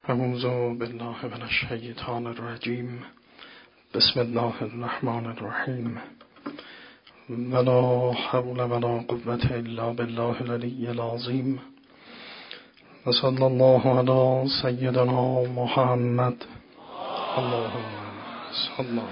اعوذ بالله من الشیطان الرجیم. بسم الله الرحمن الرحیم. ولا حول ولا قوة الا بالله العلی العظیم. و صلی الله علی سیدنا محمد. اللهم صل علی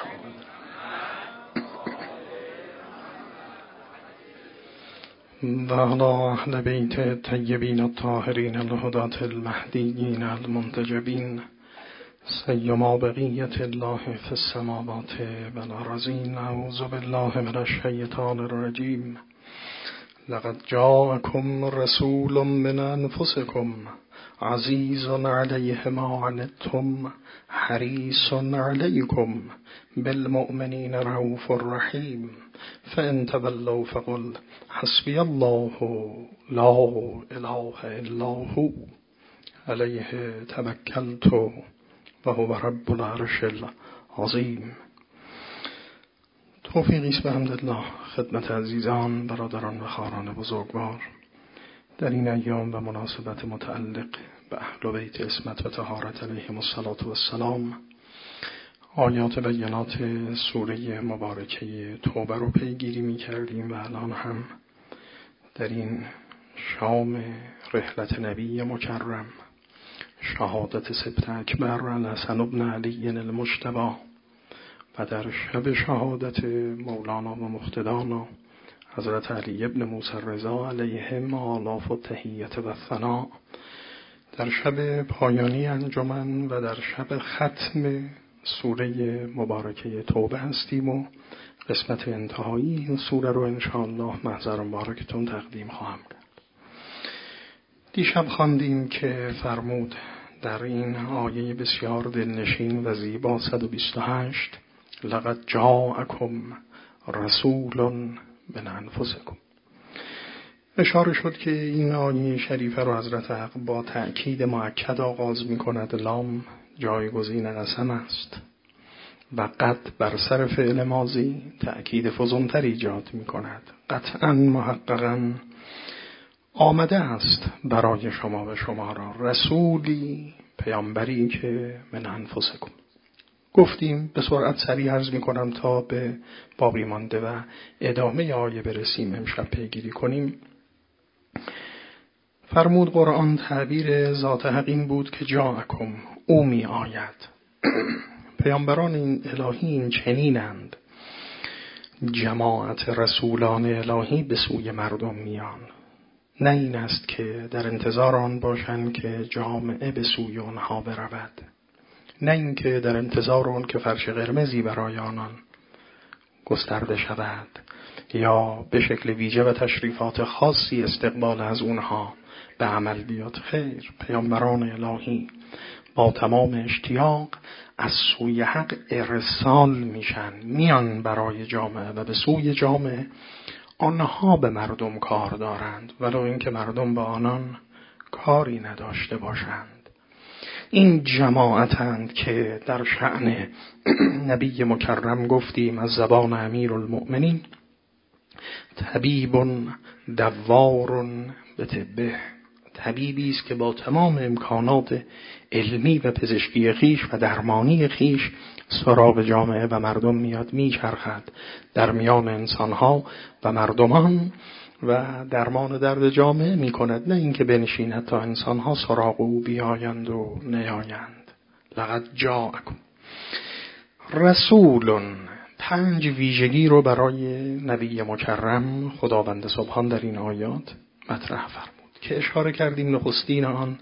و علی اهل بیت الطیبین الطاهرین الهداة المهدیین المنتجبین سیما بقیة الله فی السماوات والارضین. اعوذ بالله من الشیطان الرجیم. لقد جاءکم رسول من انفسکم عزیز علیه ما عنتم حریص علیکم بالمؤمنین رؤوف رحیم. فإن تولوا فقل حسبی الله لا اله الا هو علیه توکلت و هو رب العرش العظیم. توفیقی است بحمدالله خدمت عزیزان، برادران و خواهران بزرگوار در این ایام و مناسبت متعلق به اهل بیت عصمت و طهارت علیهم السلام آیات بینات سوره مبارکه توبه رو پیگیری می کردیم و الان هم در این شام رحلت نبی مکرم، شهادت سبط اکبر الحسن بن علی المجتبی و در شب شهادت مولانا و مقتدانا حضرت علی ابن موسی رضا علیهم آلاف التحیت و ثنا، در شب پایانی انجمن و در شب ختم سوره مبارکه توبه هستیم و قسمت انتهایی این سوره رو انشاءالله محضر مبارکتون تقدیم خواهم کرد. دیشب خواندیم که فرمود در این آیه بسیار دلنشین و زیبا 128 لقد جاءکم رسول من انفسکم. اشاره شد که این آیه شریفه رو حضرت حق با تأکید مؤکد آغاز می کند. لام جایگزین قسم است و قد بر سر فعل ماضی تأکید فزونتر ایجاد می کند. قطعا محققا آمده است برای شما و شما را رسولی، پیامبری که من انفسکم. گفتیم به سرعت سریع عرض می کنم تا به باقی مانده و ادامه آیه برسیم، امشب پیگیری کنیم. فرمود قرآن تعبیر ذات حق این بود که جاءکم، او می آید. پیامبران این الهی این چنینند، جماعت رسولان الهی به سوی مردم میان. نه این است که در انتظار آن باشند که جامعه به سوی آنها برود، نه این که در انتظار آن که فرش قرمزی برای آنان گسترده شود یا به شکل ویژه و تشریفات خاصی استقبال از اونها به عمل بیاد. خیر، پیامبران الهی با تمام اشتیاق از سوی حق ارسال میشن، میان برای جامعه و به سوی جامعه. آنها به مردم کار دارند ولو اینکه مردم با آنان کاری نداشته باشند. این جماعتند که در شأن نبی مکرم گفتیم از زبان امیر المؤمنین طبیب دوار به طبه، طبیبی است که با تمام امکانات علمی و پزشکی خیش و درمانی خیش سراغ جامعه و مردم میاد، میچرخد در میان انسانها و مردمان و درمان درد جامعه میکند، نه اینکه بنشیند تا انسانها سراغ او بیایند و نیایند. لقد جاءکم رسول، 5 ویژگی رو برای نبی مکرم خداوند سبحان در این آیات مطرح فرمود که اشاره کردیم. نخستین آن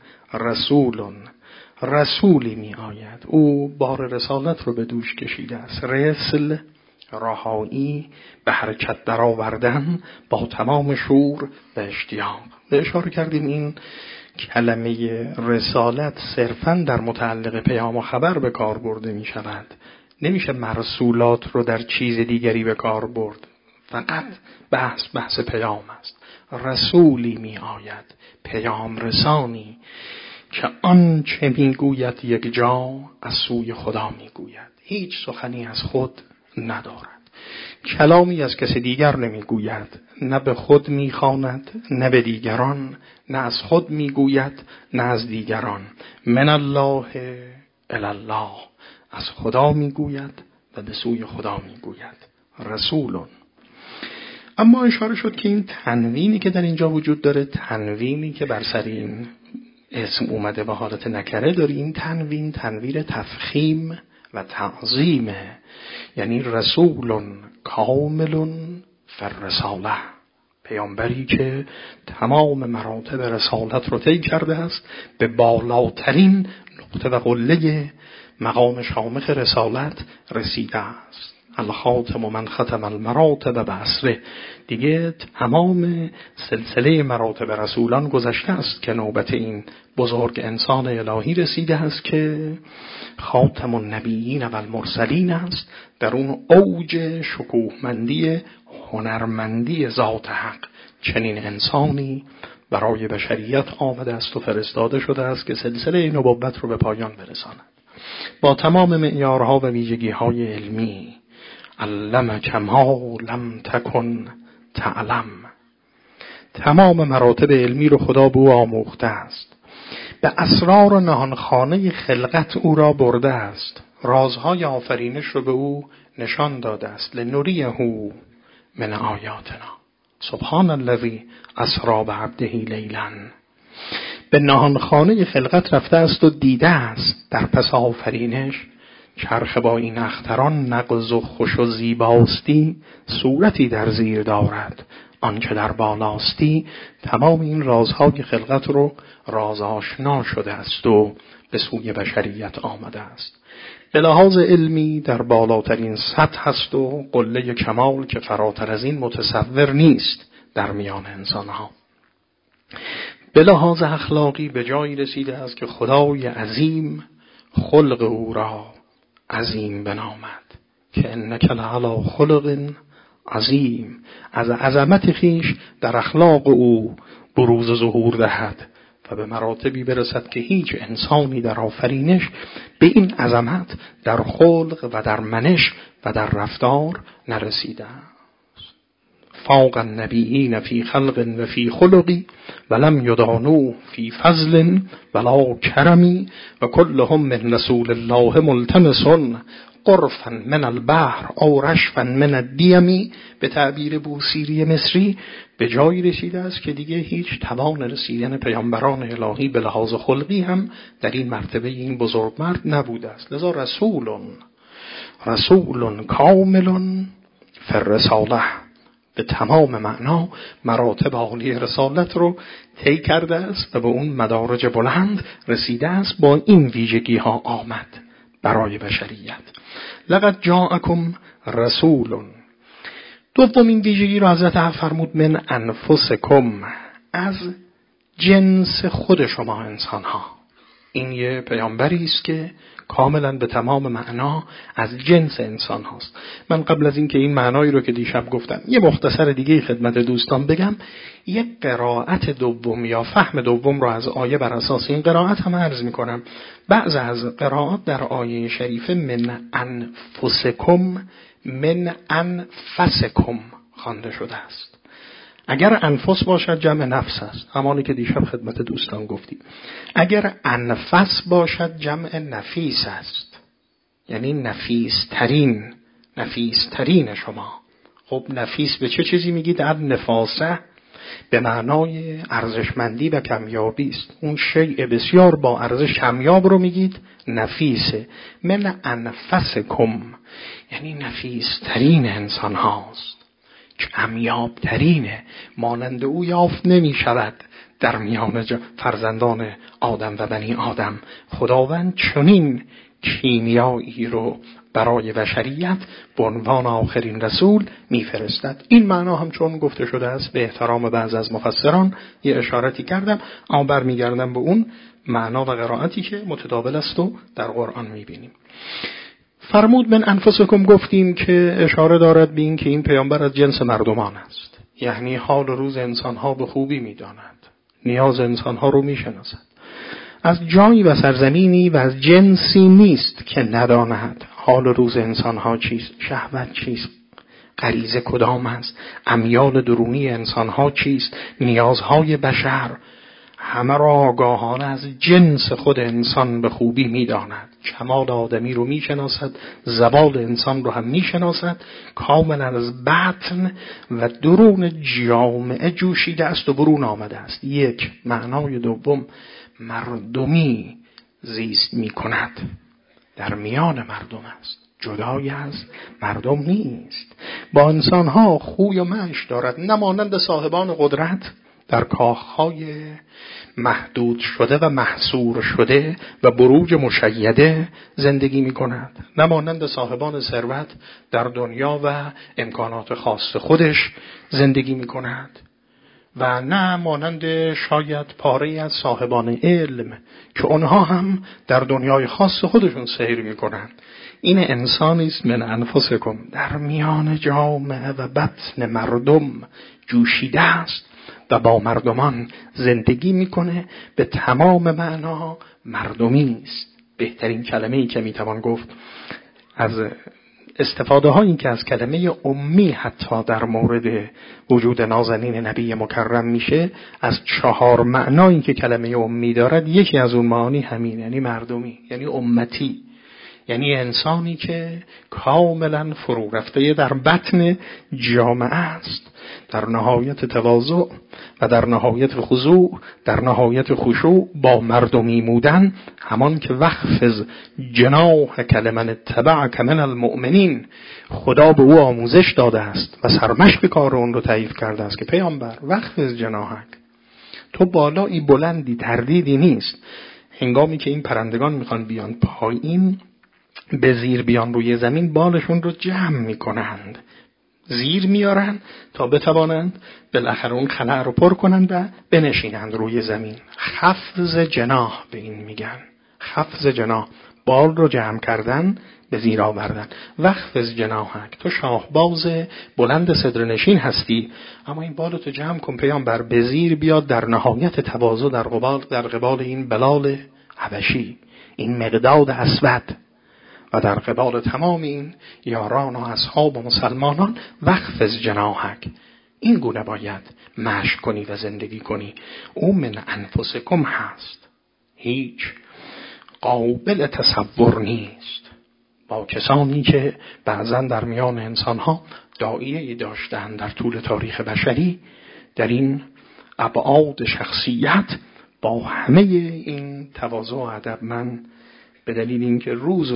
رسولی می آید، او بار رسالت رو به دوش کشیده است. رسل رهایی، به حرکت در آوردن با تمام شور و اشتیاق. به اشاره کردیم این کلمه رسالت صرفاً در متعلق پیام و خبر به کار برده می شود. نمیشه مرسولات رو در چیز دیگری به کار برد، فقط بحث پیام است. رسولی می آید، پیام رسانی که آنچه میگوید یک جا از سوی خدا میگوید، هیچ سخنی از خود ندارد، کلامی از کسی دیگر نمیگوید، نه به خود میخواند نه به دیگران، نه از خود میگوید نه از دیگران. من الله الی الله، از خدا میگوید و به سوی خدا میگوید. رسولون. اما اشاره شد که این تنوینی که در اینجا وجود داره، تنوینی که بر سر این اسم اومده به حالت نکره داره، این تنوین تنویر تفخیم و تعظیمه. یعنی رسول کامل فالرساله، پیامبری که تمام مراتب رسالت رو طی کرده است، به بالاترین نقطه و قله مقام شامخ رسالت رسیده است. الخاتم من ختم المراتب بعصره، دیگه تمام سلسله مراتب رسولان گذشته است که نوبت این بزرگ انسان الهی رسیده است که خاتم النبیین و المرسلین است، در اون اوج شکوهمندی هنرمندی ذات حق. چنین انسانی برای بشریت آمده است و فرستاده شده است که سلسله نبوت رو به پایان برساند با تمام معیارها و ویژگی‌های علمی. علمک ما لم تکن تعلم، تمام مراتب علمی رو خدا به او آموخته است. به اسرار و نهانخانه خلقت او را برده است، رازهای آفرینش رو به او نشان داده است. لنریه من آیاتنا سبحان الذی اسری بعبده لیلا. به نهانخانه خلقت رفته است و دیده است در پس آفرینش چرخ با این اختران نغز و خوش و زیباستی صورتی در زیر دارد، آنچه در بالاستی. تمام این رازهای خلقت رو راز آشنا شده است و به سوی بشریت آمده است. به لحاظ علمی در بالاترین سطح است و قله کمال که فراتر از این متصور نیست در میان انسانها. به لحاظ اخلاقی به جایی رسیده است که خدای عظیم خلق او را عظیم بنامد که انک لعلی خلق عظیم. از عظمت خیش در اخلاق او بروز ظهور دهد و به مراتبی برسد که هیچ انسانی در آفرینش به این عظمت در خلق و در منش و در رفتار نرسیده است. فاق النبیین فی خلق و فی خلقی ولم یدانو فی فضل ولا کرمی و کلهم من رسول الله ملتمسون قرفا من البحر او رشفا من الدیمی. به تعبیر بوصیری مصری به جایی رسیده است که دیگه هیچ توان رسیدن پیامبران الهی به لحاظ خلقی هم در این مرتبه این بزرگمرد نبوده است. لذا رسول کامل فی الرساله، به تمام معنا مراتب عالی رسالت رو طی کرده است و به اون مدارج بلند رسیده است. با این ویژگی ها آمد برای بشریت. لقد جاءکم رسول. دومین ویژگی رو حضرت حق فرمود من انفسکم، از جنس خود شما انسان ها. این یه پیامبری است که کاملا به تمام معنا از جنس انسان هاست. من قبل از اینکه این معنایی رو که دیشب گفتم یه مختصر دیگه خدمت دوستان بگم، یک قرائت دوم یا فهم دوم رو از آیه بر اساس این قرائت هم عرض میکنم. بعض از قرائات در آیه شریفه من انفسکم من انفسکم خوانده شده است. اگر انفس باشد جمع نفس است، همانی که دیشب خدمت دوستان گفتیم. اگر انفس باشد جمع نفیس است، یعنی نفیس ترین شما. خب نفیس به چه چیزی میگید؟ نفاسه به معنای ارزشمندی و کمیابی است. اون شیء بسیار با ارزش کمیاب رو میگید نفیسه. من انفسکم یعنی نفیس ترین انسان هاست، کمیاب ترینه، مانند او یافت نمی شود در میان فرزندان آدم و بنی آدم. خداوند چنین کیمیایی رو برای بشریت به عنوان آخرین رسول میفرستد. این معنا هم چون گفته شده است به احترام بعض از مفسران یه اشارتی کردم، اما برمیگردم به اون معنا و قرائتی که متداول است و در قرآن میبینیم. فرمود من انفسکم، گفتیم که اشاره دارد به این که این پیامبر از جنس مردمان است، یعنی حال و روز انسانها به خوبی میداند، نیاز انسانها رو میشناسد. از جایی و سرزمینی و از جنسی نیست که نداند حال و روز انسانها چیست، شهوت چیست، غریزه کدام است؟ امیال درونی انسانها چیست؟ نیازهای بشر همه را آگاهانه از جنس خود انسان به خوبی می‌داند. کمال آدمی رو می‌شناسد، زوال انسان رو هم می‌شناسد. کاملا از بطن و درون جامعه جوشیده است و برون آمده است. یک، معنای دوم، مردمی زیست می‌کند، در میان مردم است، جدای از مردم نیست. با انسانها خوی و معش دارد، نمانند صاحبان قدرت در کاخهای محدود شده و محصور شده و بروج مشیده زندگی می کند، نمانند صاحبان ثروت در دنیا و امکانات خاص خودش زندگی می کند، و نه مانند شاید پاره از صاحبان علم که اونها هم در دنیای خاص خودشون سیر می کنند. این انسانی است من انفسکم، در میان جامعه و بطن مردم جوشیده است و با مردمان زندگی میکنه، به تمام معنا مردمی است. بهترین کلمه‌ای که میتوان گفت از استفاده هایی که از کلمه امی حتی در مورد وجود نازنین نبی مکرم میشه، از 4 معنایی که کلمه امی دارد، یکی از اون معانی همین، یعنی مردمی، یعنی امتی، یعنی انسانی که کاملا فرو رفته در بطن جامعه است، در نهایت تواضع و در نهایت خضوع، در نهایت خشوع با مردمی بودن، همان که وخفض جناحک لمن اتبعک من المؤمنین، خدا به او آموزش داده است و سرمشق کار اون رو تایید کرده است که پیامبر وخفض جناحک، تو بالایی بلندی، تردیدی نیست. هنگامی که این پرندگان میخوان بیان پایین، به زیر بیان روی زمین، بالشون رو جمع میکنند، زیر میارن تا بتوانند بالاخره اون خلأ رو پر کنند و بنشینند روی زمین. خفض جناح به این میگن، خفض جناح، بال رو جمع کردن، به زیر آوردن. وخفض جناحک، تو شاهباز بلند صدرنشین هستی، اما این بالتو جمع کن پیامبر، به زیر بیاد در نهایت تواضع در قبال این بلال حبشی، این مقداد اسود، و در قبال تمام این یاران و اصحاب و مسلمانان. وخفض جناحک، این گونه باید مشق کنی و زندگی کنی. او من انفسکم هست، هیچ قابل تصور نیست. با کسانی که بعضا در میان انسانها داعیه‌ای داشتند در طول تاریخ بشری، در این ابعاد شخصیت، با همه این تواضع و ادب، من به دلیل اینکه روز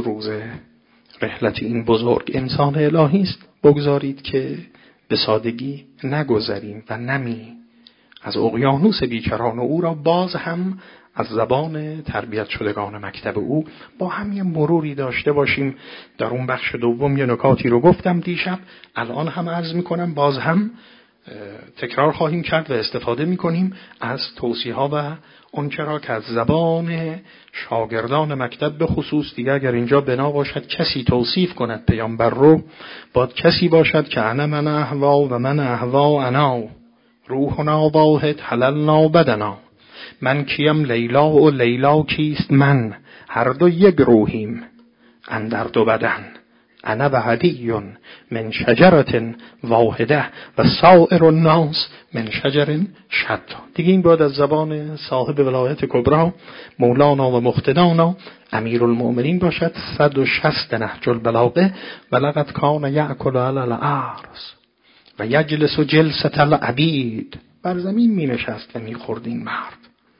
رحلت این بزرگ انسان الهی است، بگذارید که به سادگی نگذریم و نمی از اقیانوس بیکران او را باز هم از زبان تربیت شدگان مکتب او با هم یه مروری داشته باشیم. در اون بخش دوم یه نکاتی رو گفتم دیشب، الان هم عرض میکنم، باز هم تکرار خواهیم کرد و استفاده میکنیم از توصیه‌ها و اون چرا که از زبان شاگردان مکتب به خصوص دیگه، اگر اینجا بنا باشد کسی توصیف کند پیامبر رو، باید کسی باشد که انا من احوا و من احوا انا، روحنا واحد حللنا بدنا، من کیم لیلا و لیلا کیست من، هر دو یک روحیم اندر دو بدن، انا و عدیون من شجرت واحده و سائر الناس من شجر شتا. دیگه این باید از زبان صاحب ولایت کبرا مولانا و مقتدانا امیرالمؤمنین باشد. 160 نهج البلاغه. ولقد کان یأکل علی الارض و یجلس جلسة العبید، بر زمین می نشست و می خورد این مرد،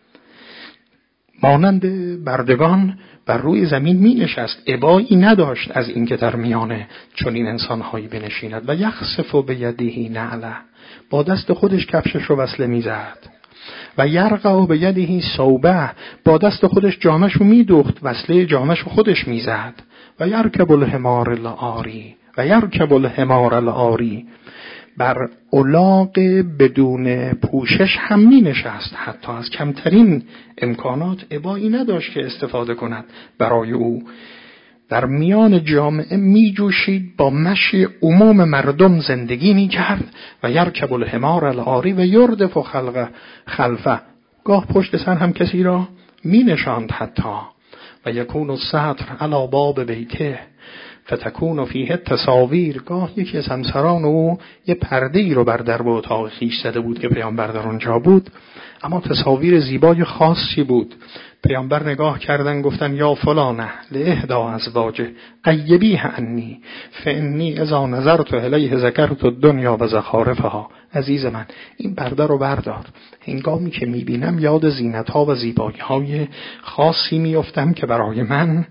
مانند بردگان بر روی زمین می نشست، ابایی نداشت از اینکه در میانه چنین انسانهایی بنشیند. و یخسف بیده نعله، با دست خودش کفشش رو وصله می زد. و یرقع بیده ثوبه، با دست خودش جامش رو می دوخت، وصله جامش رو خودش می زد. و یرکب الحمار العاری، و یرکب الحمار العاری، بر الاغ بدون پوشش هم می نشست، حتی از کمترین امکانات ابایی نداشت که استفاده کند برای او. در میان جامعه می جوشید، با مشی عموم مردم زندگی می کرد. و یرکب الحمار العاری و یردف خلفه، گاه پشت سر هم کسی را می نشاند حتی. و یکون الستر علی باب بیته فتکون فیه تصاویر، گاه یکی از همسران او یه پرده‌ای رو بر درب اتاق خویش زده بود که پیامبر در اونجا بود، اما تصاویر زیبای خاصی بود. پیامبر نگاه کردن گفتن یا فلانه لاحدا ازواجه قیبیه عنی فانی اذا نظرت الیه ذکرت الدنیا و زخارفها. عزیز من این پرده رو بردار، هنگامی که میبینم یاد زینت‌ها و زیبایی‌های خاصی میافتم که برای من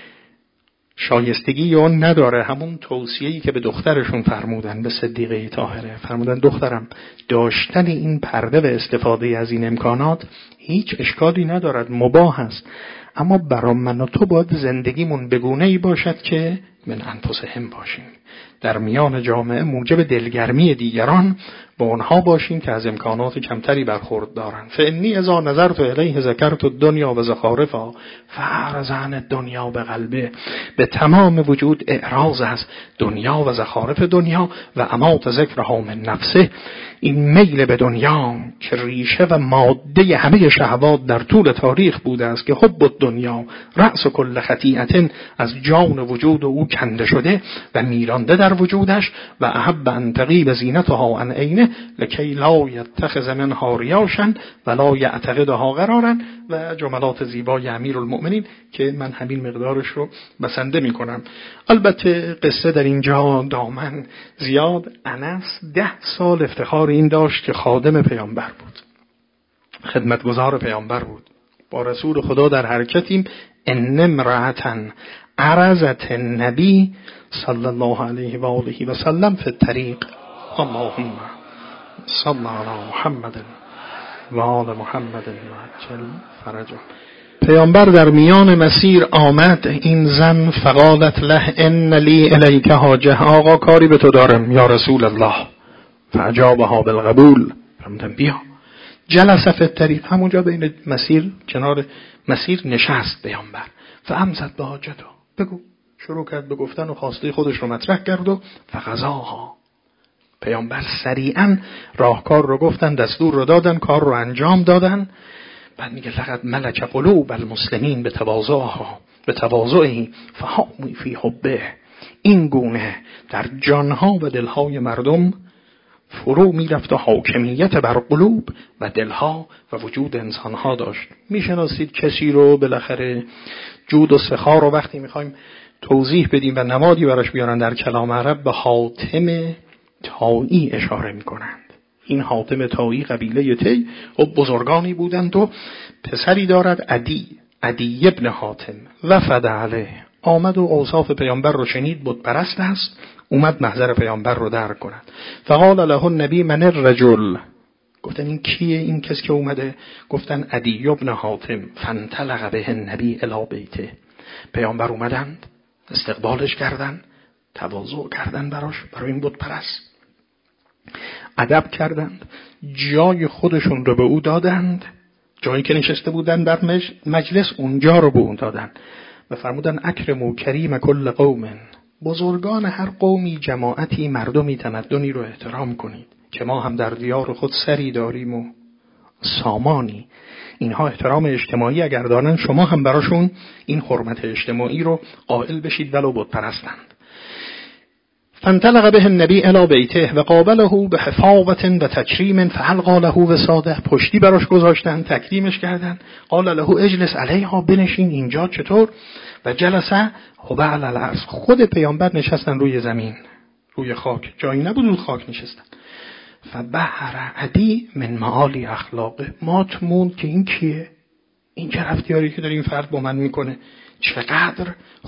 شایستگی اون نداره. همون توصیه‌ای که به دخترشون فرمودن، به صدیقه طاهره فرمودن دخترم داشتن این پرده و استفاده از این امکانات هیچ اشکالی ندارد، مباح است، اما برای من و تو باید زندگیمون بگونه‌ای باشد که من انفسهم باشیم، در میان جامعه موجب دلگرمی دیگران با اونها باشیم که از امکانات کمتری برخورد دارن. فانی اذا نظرت الیه ذکرت الدنیا و زخارفها فاعرض عن الدنیا بقلبه. به تمام وجود اعراض از دنیا و زخارف دنیا و امات ذکرها من نفسه. این میل به دنیا که ریشه و ماده همه شهوات در طول تاریخ بوده است که حب الدنیا رأس کل خطیئة، از جان وجود او کنده شده و میرانده در وجودش و احب ان تغیب زینتها عن عینه لکی لا یتخذ منها ریاشا ولا یعتقدها قرارا. و جملات زیبای امیرالمؤمنین که من همین مقدارش رو بسنده می کنم. البته قصه در اینجا دامن زیاد. انس 10 سال افتخار این داشت که خادم پیامبر بود، خدمتگزار پیامبر بود، با رسول خدا در حرکتیم. ان امرأة عرضت النبی صلی الله علیه و آله و سلم فی الطریق اللهم صل علی محمد و آل محمد وعجل فرجه. پیامبر در میان مسیر آمد، این زن فقالت له ان لی الیک حاجه، آقا کاری به تو دارم یا رسول الله. فاجابها بالقبول، فرمودن بیا. جلس فی الطریق، همونجا بین مسیر کنار مسیر نشست پیامبر. فامزد به حاجته، بگو. شروع کرد به گفتن و خواسته خودش رو مطرح کرد و فقضاها. پیامبر سریعا راهکار رو گفتن، دستور رو دادن، کار رو انجام دادن. بعد میگه لقد ملک قلوب المسلمین به تواضعها به تواضعه فهامی فی حبه. این گونه در جانها و دلهای مردم فرو میرفت و حاکمیت بر قلوب و دلها و وجود انسانها داشت. میشناسید کسی رو بالاخره جود و سخا رو وقتی میخوایم توضیح بدیم و نمادی براش بیارن در کلام عرب به حاتم طایی اشاره میکنند. این حاتم طایی قبیله تی و بزرگانی بودند و پسری دارد عدی ابن حاتم. وفد علیه، آمد و اوصاف پیامبر رو شنید، بت پرست است، اومد محضر پیامبر رو درک کند. فقال له النبی من الرجل، گفتن این کیه این کس که اومده؟ گفتن عدی ابن حاتم. فانطلق به النبی الی بیته، پیامبر اومدند استقبالش کردن، تواضع کردن برای این بت پرست، ادب کردند، جای خودشون رو به او دادند، جایی که نشسته بودن در مجلس اونجا رو به اون دادن و فرمودن اکرموا کریم کل قوم، بزرگان هر قومی، جماعتی، مردمی، تمدنی رو احترام کنید که ما هم در دیار خود سری داریم و سامانی. اینها احترام اجتماعی اگر دارن، شما هم براشون این حرمت اجتماعی رو قائل بشید ولو بت پرستند. فانطلق به النبی الی بیته و قابله به حفاوت و تکریم فالقى له وساده، پشتی براش گذاشتن، تکریمش کردن. قال له اجلس علیها، بنشین اینجا. چطور؟ و جلسه هو علی الارض، خود پیامبر نشستن روی زمین، روی خاک، جایی نبود خاک نشستن. فبحر عدی من معالی اخلاقه، مات موند که این کیه؟ این چه رفتاری که داره این فرد با من میکنه؟ چقدر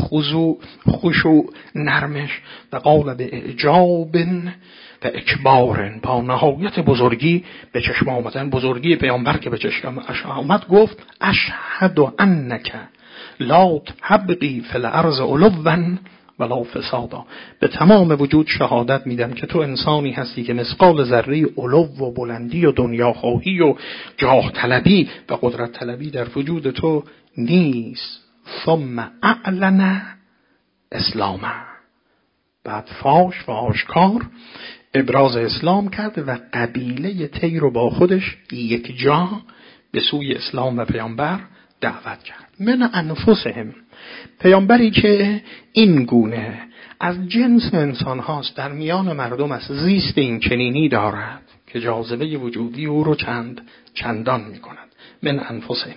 خشوع نرمش. و قال به اعجاب و اکبار، با نهایت بزرگی به چشم آمدن، بزرگی پیامبر که به چشم آمد، گفت اشهد انک لا تبغی فی الارض علوا ولا فسادا، به تمام وجود شهادت میدم که تو انسانی هستی که مثقال ذره علو و بلندی و دنیاخواهی و جاه طلبی و قدرت طلبی در وجود تو نیست. ثم اعلن اسلام، بعد فاش و آشکار ابراز اسلام کرد و قبیله تی رو با خودش یک جا به سوی اسلام و پیامبر دعوت کرد. من انفسهم، پیامبری که این گونه از جنس انسان هاست، در میان مردم است، زیست این چنینی دارد که جاذبه وجودی او رو چندان می کند. من انفسهم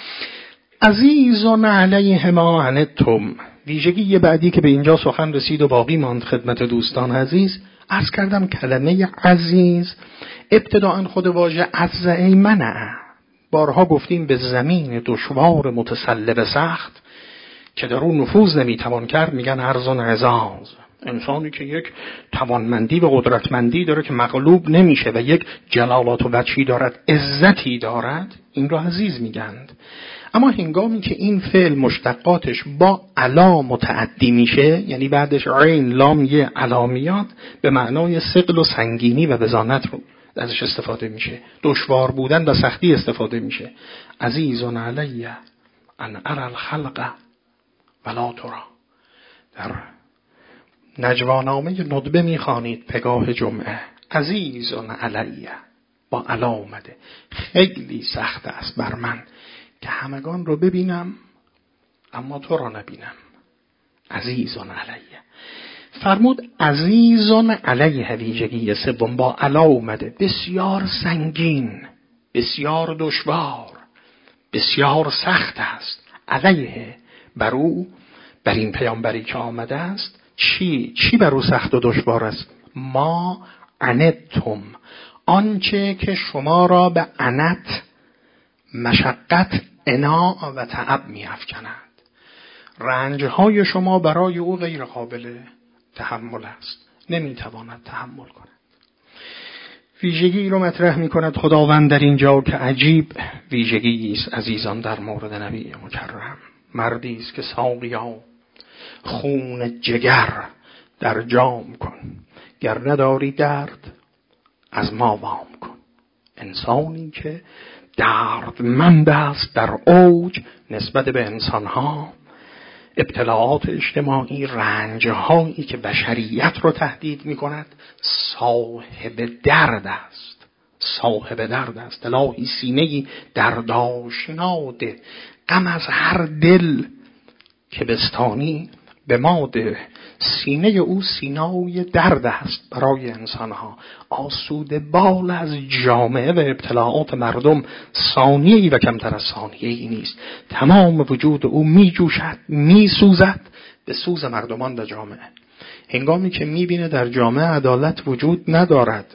عزیزون علیه ما عنتم. ویژگی بعدی که به اینجا سخن رسید و باقی ماند خدمت دوستان عزیز، عرض کردم کلمه عزیز ابتداءً خود واژه عز ایمنه. بارها گفتیم به زمین دشوار متسلب سخت که در اون نفوذ نمیتوان کرد میگن ارزون عزاز. انسانی که یک توانمندی و قدرتمندی داره که مغلوب نمیشه و یک جلالات و وجهی دارد، عزتی دارد، این رو عزیز میگند. اما هنگامی که این فعل مشتقاتش با علا متعدی میشه، یعنی بعدش عین لام یه علا میاد، به معنای ثقل و سنگینی و بزانت رو ازش استفاده میشه، دشوار بودن و سختی استفاده میشه. عزیزون علیه ان اری الخلق ولا ترا. در نجوانامه ندبه میخوانید پگاه جمعه، عزیزون علیه با علا اومده، خیلی سخت است بر من که همگان رو ببینم اما تو را نبینم. عزیزون علیه فرمود عزیزون علیه ویژگی سوم با علا اومده، بسیار سنگین، بسیار دشوار، بسیار سخت است. علیه بر او، بر این پیامبری که آمده است، چی بر او سخت و دشوار است؟ ما عنتم، آنچه که شما را به عنت، مشقت، عناء و تعب می افکند. رنجهای شما برای او غیر قابل تحمل است، نمی تواند تحمل کند. ویژگی رو مطرح می کند خداوند در اینجا که عجیب ویژگی است عزیزان در مورد نبی مکرم. مردی است که ساقیا خون جگر در جام کن، گر نداری درد از ما وام کن. انسانی که دردمند است در اوج نسبت به انسانها، ابتلاعات اجتماعی، رنجهایی که بشریت رو تهدید می کند، صاحب درد است. صاحب درد است. الهی سینه‌ای دردآشناده، غم از هر دل که بستانی به ما ده. سینه او سینای درد است برای انسانها. آسوده بال از جامعه و ابتلاعات مردم ثانیه‌ای و کمتر از ثانیه‌ای نیست. تمام وجود او می جوشد، می سوزد به سوز مردمان و جامعه. هنگامی که می بینه در جامعه عدالت وجود ندارد،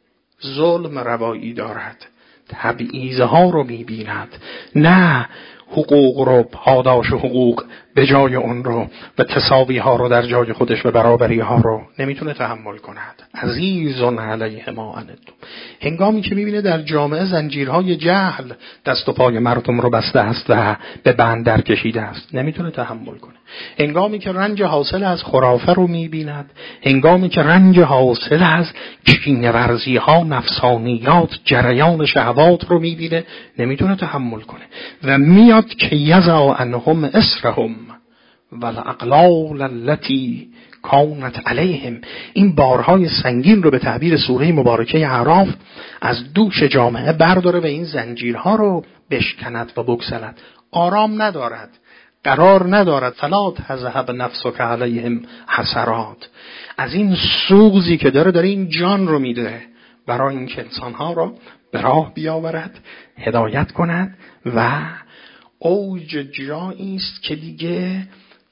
ظلم روایی دارد، تبعیض‌ها رو می بیند، نه حقوق رو، پاداش حقوق به جای اون رو و تساوی ها رو در جای خودش و برابری ها رو نمیتونه تحمل کند. عزیزون علیه ما عنتم. هنگامی که میبینه در جامعه زنجیرهای جهل دست و پای مردم رو بسته است و به بند در کشیده است، نمیتونه تحمل کنه. هنگامی که رنج حاصل از خرافه رو میبیند، هنگامی که رنج حاصل از کینه ورزی ها، نفسانیات، جریان شهوات رو میبینه، نمیتونه تحمل کنه و میاد که یضع عنهم اسرهم والاغلال التي کانت علیهم. این بارهای سنگین رو به تعبیر سوره مبارکه اعراف از دوش جامعه برداره و این زنجیرها رو بشکند و بگسلد. آرام ندارد، قرار ندارد. فلا تذهب نفسک علیهم حسرات. از این سوزی که داره این جان رو میده برای اینکه انسانها رو به راه بیاورد، هدایت کند و اوج جایی است که دیگه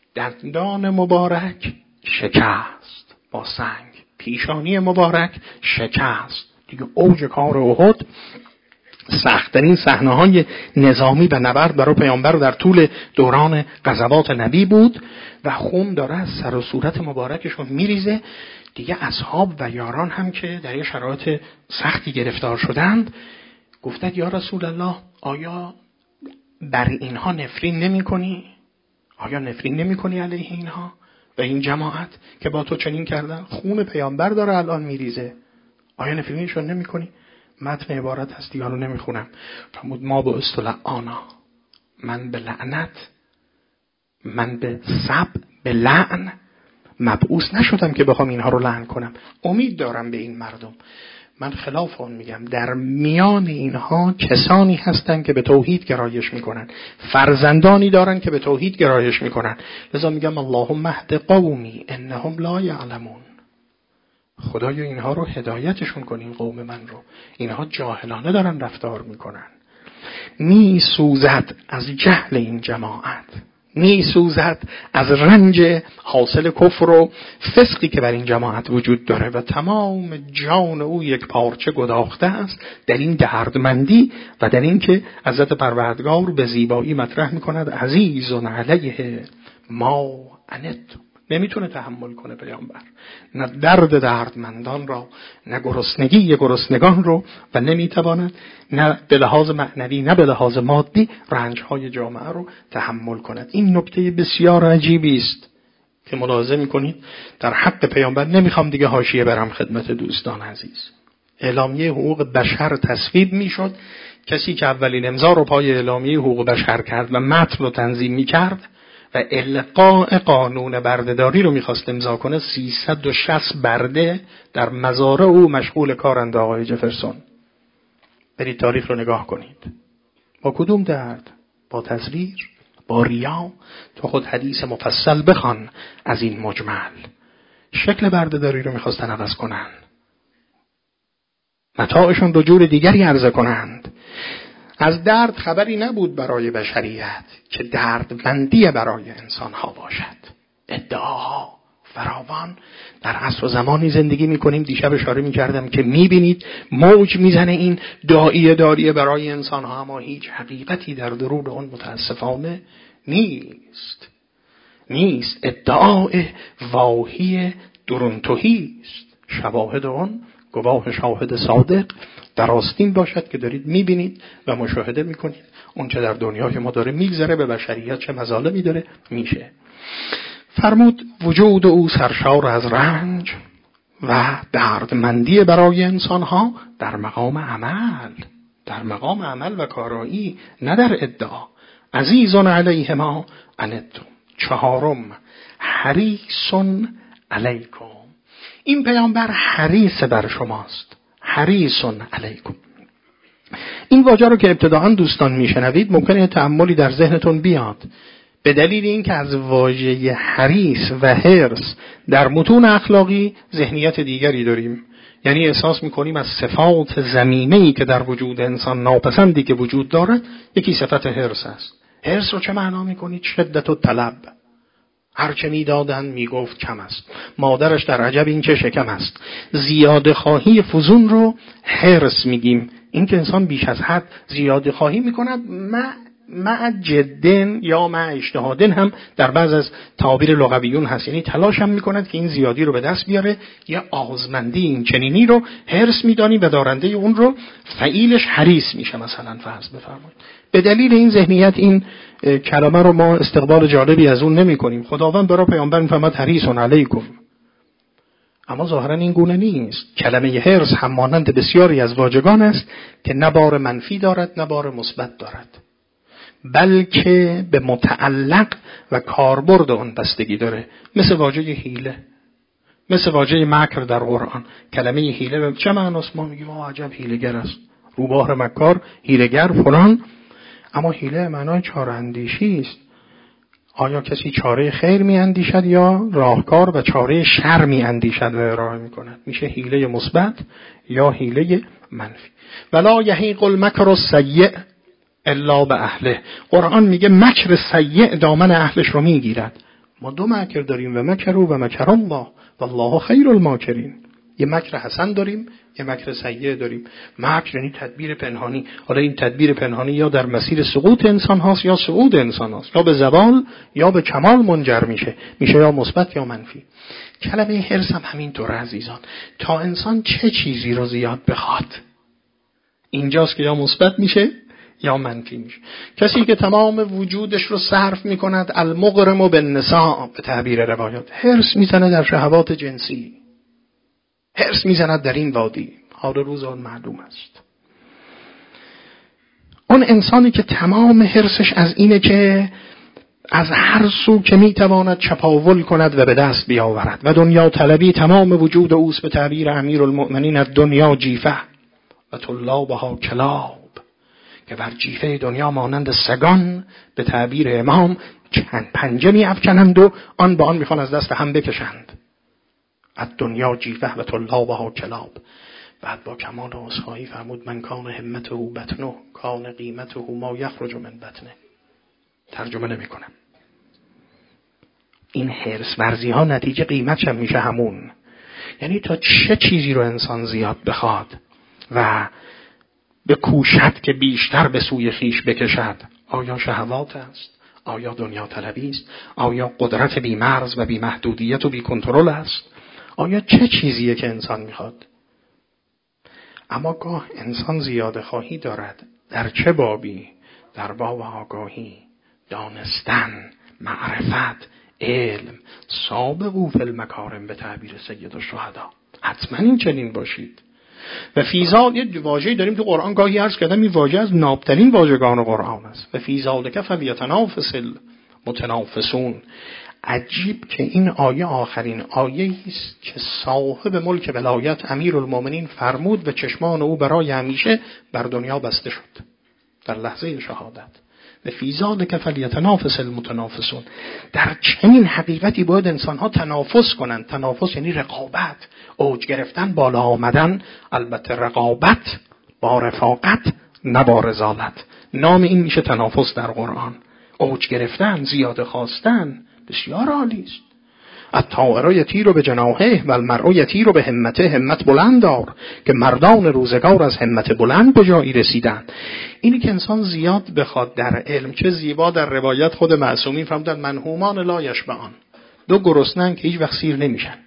دندان مبارک شکست با سنگ، پیشانی مبارک شکست. دیگه اوج کار احد، سخت‌ترین صحنه‌های نظامی و نبرد برای پیامبر در طول دوران غزوات نبی بود و خون داره از سر و صورت مبارکشون میریزه. دیگه اصحاب و یاران هم که در یه شرایط سختی گرفتار شدند گفتند یا رسول الله، آیا بر اینها نفرین نمی کنی؟ آیا نفرین نمی کنی علیه اینها و این جماعت که با تو چنین کردن؟ خون پیامبر داره الان میریزه، آیا نفرینشون نمی کنی؟ متن عبارت هست دیگه رو نمی خونم. فرمود ما با استلعانا، من به لعنت، من به سب، به لعن مبعوث نشدم که بخوام اینها رو لعن کنم. امید دارم به این مردم. من خلاف اون میگم، در میان اینها کسانی هستند که به توحید گرایش میکنن، فرزندانی دارن که به توحید گرایش میکنن. لذا میگم اللهم اهد قومی انهم لا یعلمون. خدایا اینها رو هدایتشون کن، این قوم من رو، اینها جاهلانه دارن رفتار میکنن. می سوزد از جهل این جماعت، می سوزد از رنج حاصل کفر و فسقی که بر این جماعت وجود داره و تمام جان او یک پارچه گداخته است در این دردمندی و در این که حضرت پروردگار به زیبایی مطرح میکند عزیز علیه ما عنتم. نمیتونه تحمل کنه پیامبر، نه درد دردمندان را، نه گرسنگی گرسنگان رو، و نمیتواند نه به لحاظ معنوی نه به لحاظ مادی رنجهای جامعه رو تحمل کند. این نکته بسیار عجیبی است که ملاحظه میکنید در حق پیامبر. نمیخوام دیگه حاشیه برم خدمت دوستان عزیز. اعلامیه حقوق بشر تصویب میشد، کسی که اولین امضا رو پای اعلامیه حقوق بشر کرد و متن رو تنظیم میکرد و القاء قانون بردهداری رو میخواست امضا کنه، 360 برده در مزارع او مشغول کارند. آقای جفرسون برید تاریخ رو نگاه کنید. با کدوم درد؟ با تزویر؟ با ریا؟ تو خود حدیث مفصل بخوان از این مجمل. شکل بردهداری رو میخواستن عوض کنن، متاعشون رو جور دیگری عرضه کنند. از درد خبری نبود برای بشریت که دردمندی برای انسان ها باشد. ادعاها فراوان. در عصر و زمانی زندگی میکنیم، دیشب اشاره میکردم که میبینید موج میزنه این داعیه داریه برای انسان ها، اما هیچ حقیقتی در درون اون متاسفانه نیست. ادعای واهی درونتویی است. شواهد اون گواه شاهد صادق در آستین باشد که دارید میبینید و مشاهده میکنید اون چه در دنیای ما داره میگذره به بشریت چه مظالمی داره میشه. فرمود وجود او سرشار از رنج و دردمندی برای انسانها در مقام عمل و کارایی، نه در ادعا. عزیزون علیه ما عنتم. 4 حریص علیکم. این پیامبر حریص بر شماست. حریص علیکم. این واژه رو که ابتداءً دوستان میشنوید ممکنه تأملی در ذهنتون بیاد، به دلیل اینکه از واژه حریص و حرص در متون اخلاقی ذهنیت دیگری داریم. یعنی احساس میکنیم از صفات ذمیمه‌ای که در وجود انسان ناپسندی که وجود دارد یکی صفت حرص است. حرص رو چه معنا میکنید؟ شدت و طلب. هرچه میدادن میگفت کم است، مادرش در عجب این چه شکم است. زیاده خواهی فزون رو حرص میگیم. این که انسان بیش از حد زیاده خواهی میکند، مع جدن یا مع اجتهادن هم در بعض از تعابیر لغویون هست. یعنی تلاش هم میکند که این زیادی رو به دست بیاره. یا آزمندی این چنینی رو حرص میدانی و دارنده اون رو فعیلش حریص میشه. مثلا فرض بفرمایید به دلیل این ذهنیت این کلمه رو ما استقبال جالبی از اون نمی کنیم. خداوند برای پیامبر میفرماد حریص علیکم. اما ظاهرا این گونه نیست. کلمه حرص هم مانند بسیاری از واژگان است که نه بار منفی دارد نه بار مثبت دارد، بلکه به متعلق و کاربرد آن بستگی داره. مثل واژه حیله، مثل واژه مکر در قرآن. کلمه حیله چه معناست؟ ما میگیم عجب حیله‌گر است، روباه مکار، حیله‌گر فلان. اما حیله معنای چاره اندیشی است. آیا کسی چاره خیر می اندیشد یا راهکار و چاره شر می اندیشد و ارائه می کند؟ میشه حیله مثبت یا حیله منفی. ولا یحیق المکر السیء الا به اهله. قرآن میگه مکر سیء دامن اهلش رو میگیرد. ما 2 مکر داریم، و مکروا و مکر الله والله خیر الماکرین. یه مکر حسن داریم، یه مکر سیء داریم. مکر یعنی تدبیر پنهانی. حالا این تدبیر پنهانی یا در مسیر سقوط انسان هاست یا صعود انسان هاست، یا به زوال یا به کمال منجر میشه یا مثبت یا منفی. کلمه حرص هم همینطور عزیزان. تا انسان چه چیزی رو زیاد بخواد، اینجاست که یا مثبت میشه یا منفی میشه. کسی که تمام وجودش رو صرف میکند المغرم بالنساء به تعبیر روایات، حرص میزنه در شهوات جنسی، حرص میزند در این وادی، حال روز آن معلوم است. اون انسانی که تمام حرصش از اینه که از هر سو که میتواند چپاول کند و به دست بیاورد و دنیا طلبی تمام وجود اوست. به تعبیر امیرالمؤمنین الدنیا جیفه و طلابها کلاب، که بر جیفه دنیا مانند سگان به تعبیر امام چند پنجه می افکنند و آن به آن میخوان از دست هم بکشند. الدنیا جیفه و طلابها کلاب. بعد با کمال عذرخواهی فرمود من کان همته بطنه کان قیمته ما یخرج من بطنه. ترجمه نمی کنم. این حرص ورزی ها نتیجه قیمتش هم میشه همون. یعنی تا چه چیزی رو انسان زیاد بخواد و بکوشد که بیشتر به سوی خویش بکشد. آیا شهوات است؟ آیا دنیا طلبی است؟ آیا قدرت بی‌مرز و بی‌محدودیت و بی‌کنترل است؟ آیا چه چیزیه که انسان میخواد؟ اما گاه انسان زیاده خواهی دارد. در چه بابی؟ در باب آگاهی، دانستن، معرفت، علم. سابقوا فی المکارم به تعبیر سید الشهدا. حتما این چنین باشید. و فیزال یه واژه‌ای داریم تو قرآن، گاهی عرض کردم این واژه از نابترین واژگان قرآن است. و فی ذلک فلیتنافس المتنافسون. عجیب که این آیه آخرین آیه است که صاحب ملک ولایت امیرالمؤمنین فرمود و چشمان او برای همیشه بر دنیا بسته شد در لحظه شهادت. و فی ذلک فلیتنافس المتنافسون. در چنین حقیقتی باید انسان‌ها تنافس کنند. تنافس یعنی رقابت، اوج گرفتن، بالا آمدن. البته رقابت با رفاقت، نه با رذالت. نام این میشه تنافس در قرآن. اوج گرفتن، زیاده خواستن، بسیار عالی است. الطائر یطیر بجناحه و المرء یطیر بهمته. همت بلند دار که مردان روزگار از همت بلند به جایی رسیدند. اینی که انسان زیاد بخواد در علم. چه زیبا در روایت خود معصومین فرمودند منهومان لا یشبعان. دو گرسنه‌اند که هیچ وقت سیر نمیشن.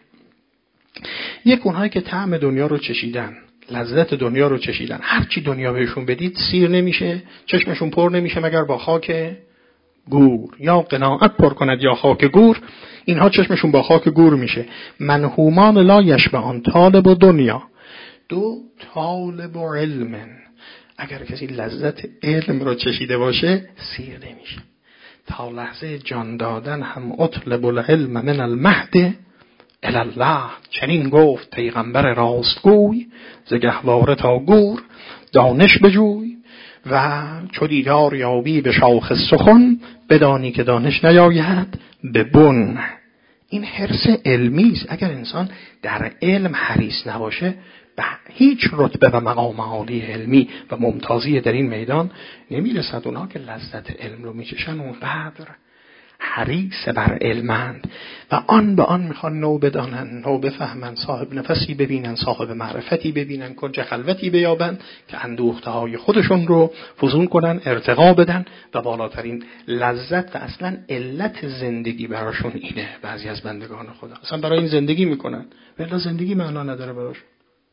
یک اونهایی که طعم دنیا رو چشیدن، لذت دنیا رو چشیدن، هرچی دنیا بهشون بدید سیر نمیشه، چشمشون پر نمیشه مگر با خاک گور. یا قناعت پر کند یا خاک گور. اینها چشمشون با خاک گور میشه. منهومان لا یشبعان. طالب و دنیا. دو طالب و علم. اگر کسی لذت علم رو چشیده باشه سیر نمیشه. تا لحظه جان دادن هم اطلب العلم من المهد الی الله. چنین گفت پیغمبر راستگوی ز گهواره تا گور دانش بجوی. و چو دیدار یابی به شاخ سخن بدانی که دانش نیاید به بن. این حرص علمی است. اگر انسان در علم حریص نباشه به هیچ رتبه و مقام عالی علمی و ممتازی در این میدان نمیرسد. اونها که لذت علم رو میچشن اونقدر حریص بر علمند و آن به آن میخوان نو بدانن، نو بفهمن، صاحب نفسی ببینن، صاحب معرفتی ببینن، کنج خلوتی بیابن که اندوخته های خودشون رو فزون کنن، ارتقا بدن و بالاترین لذت و اصلا علت زندگی براشون اینه. بعضی از بندگان خدا اصلا برای این زندگی میکنن ولی زندگی معنا نداره براشون.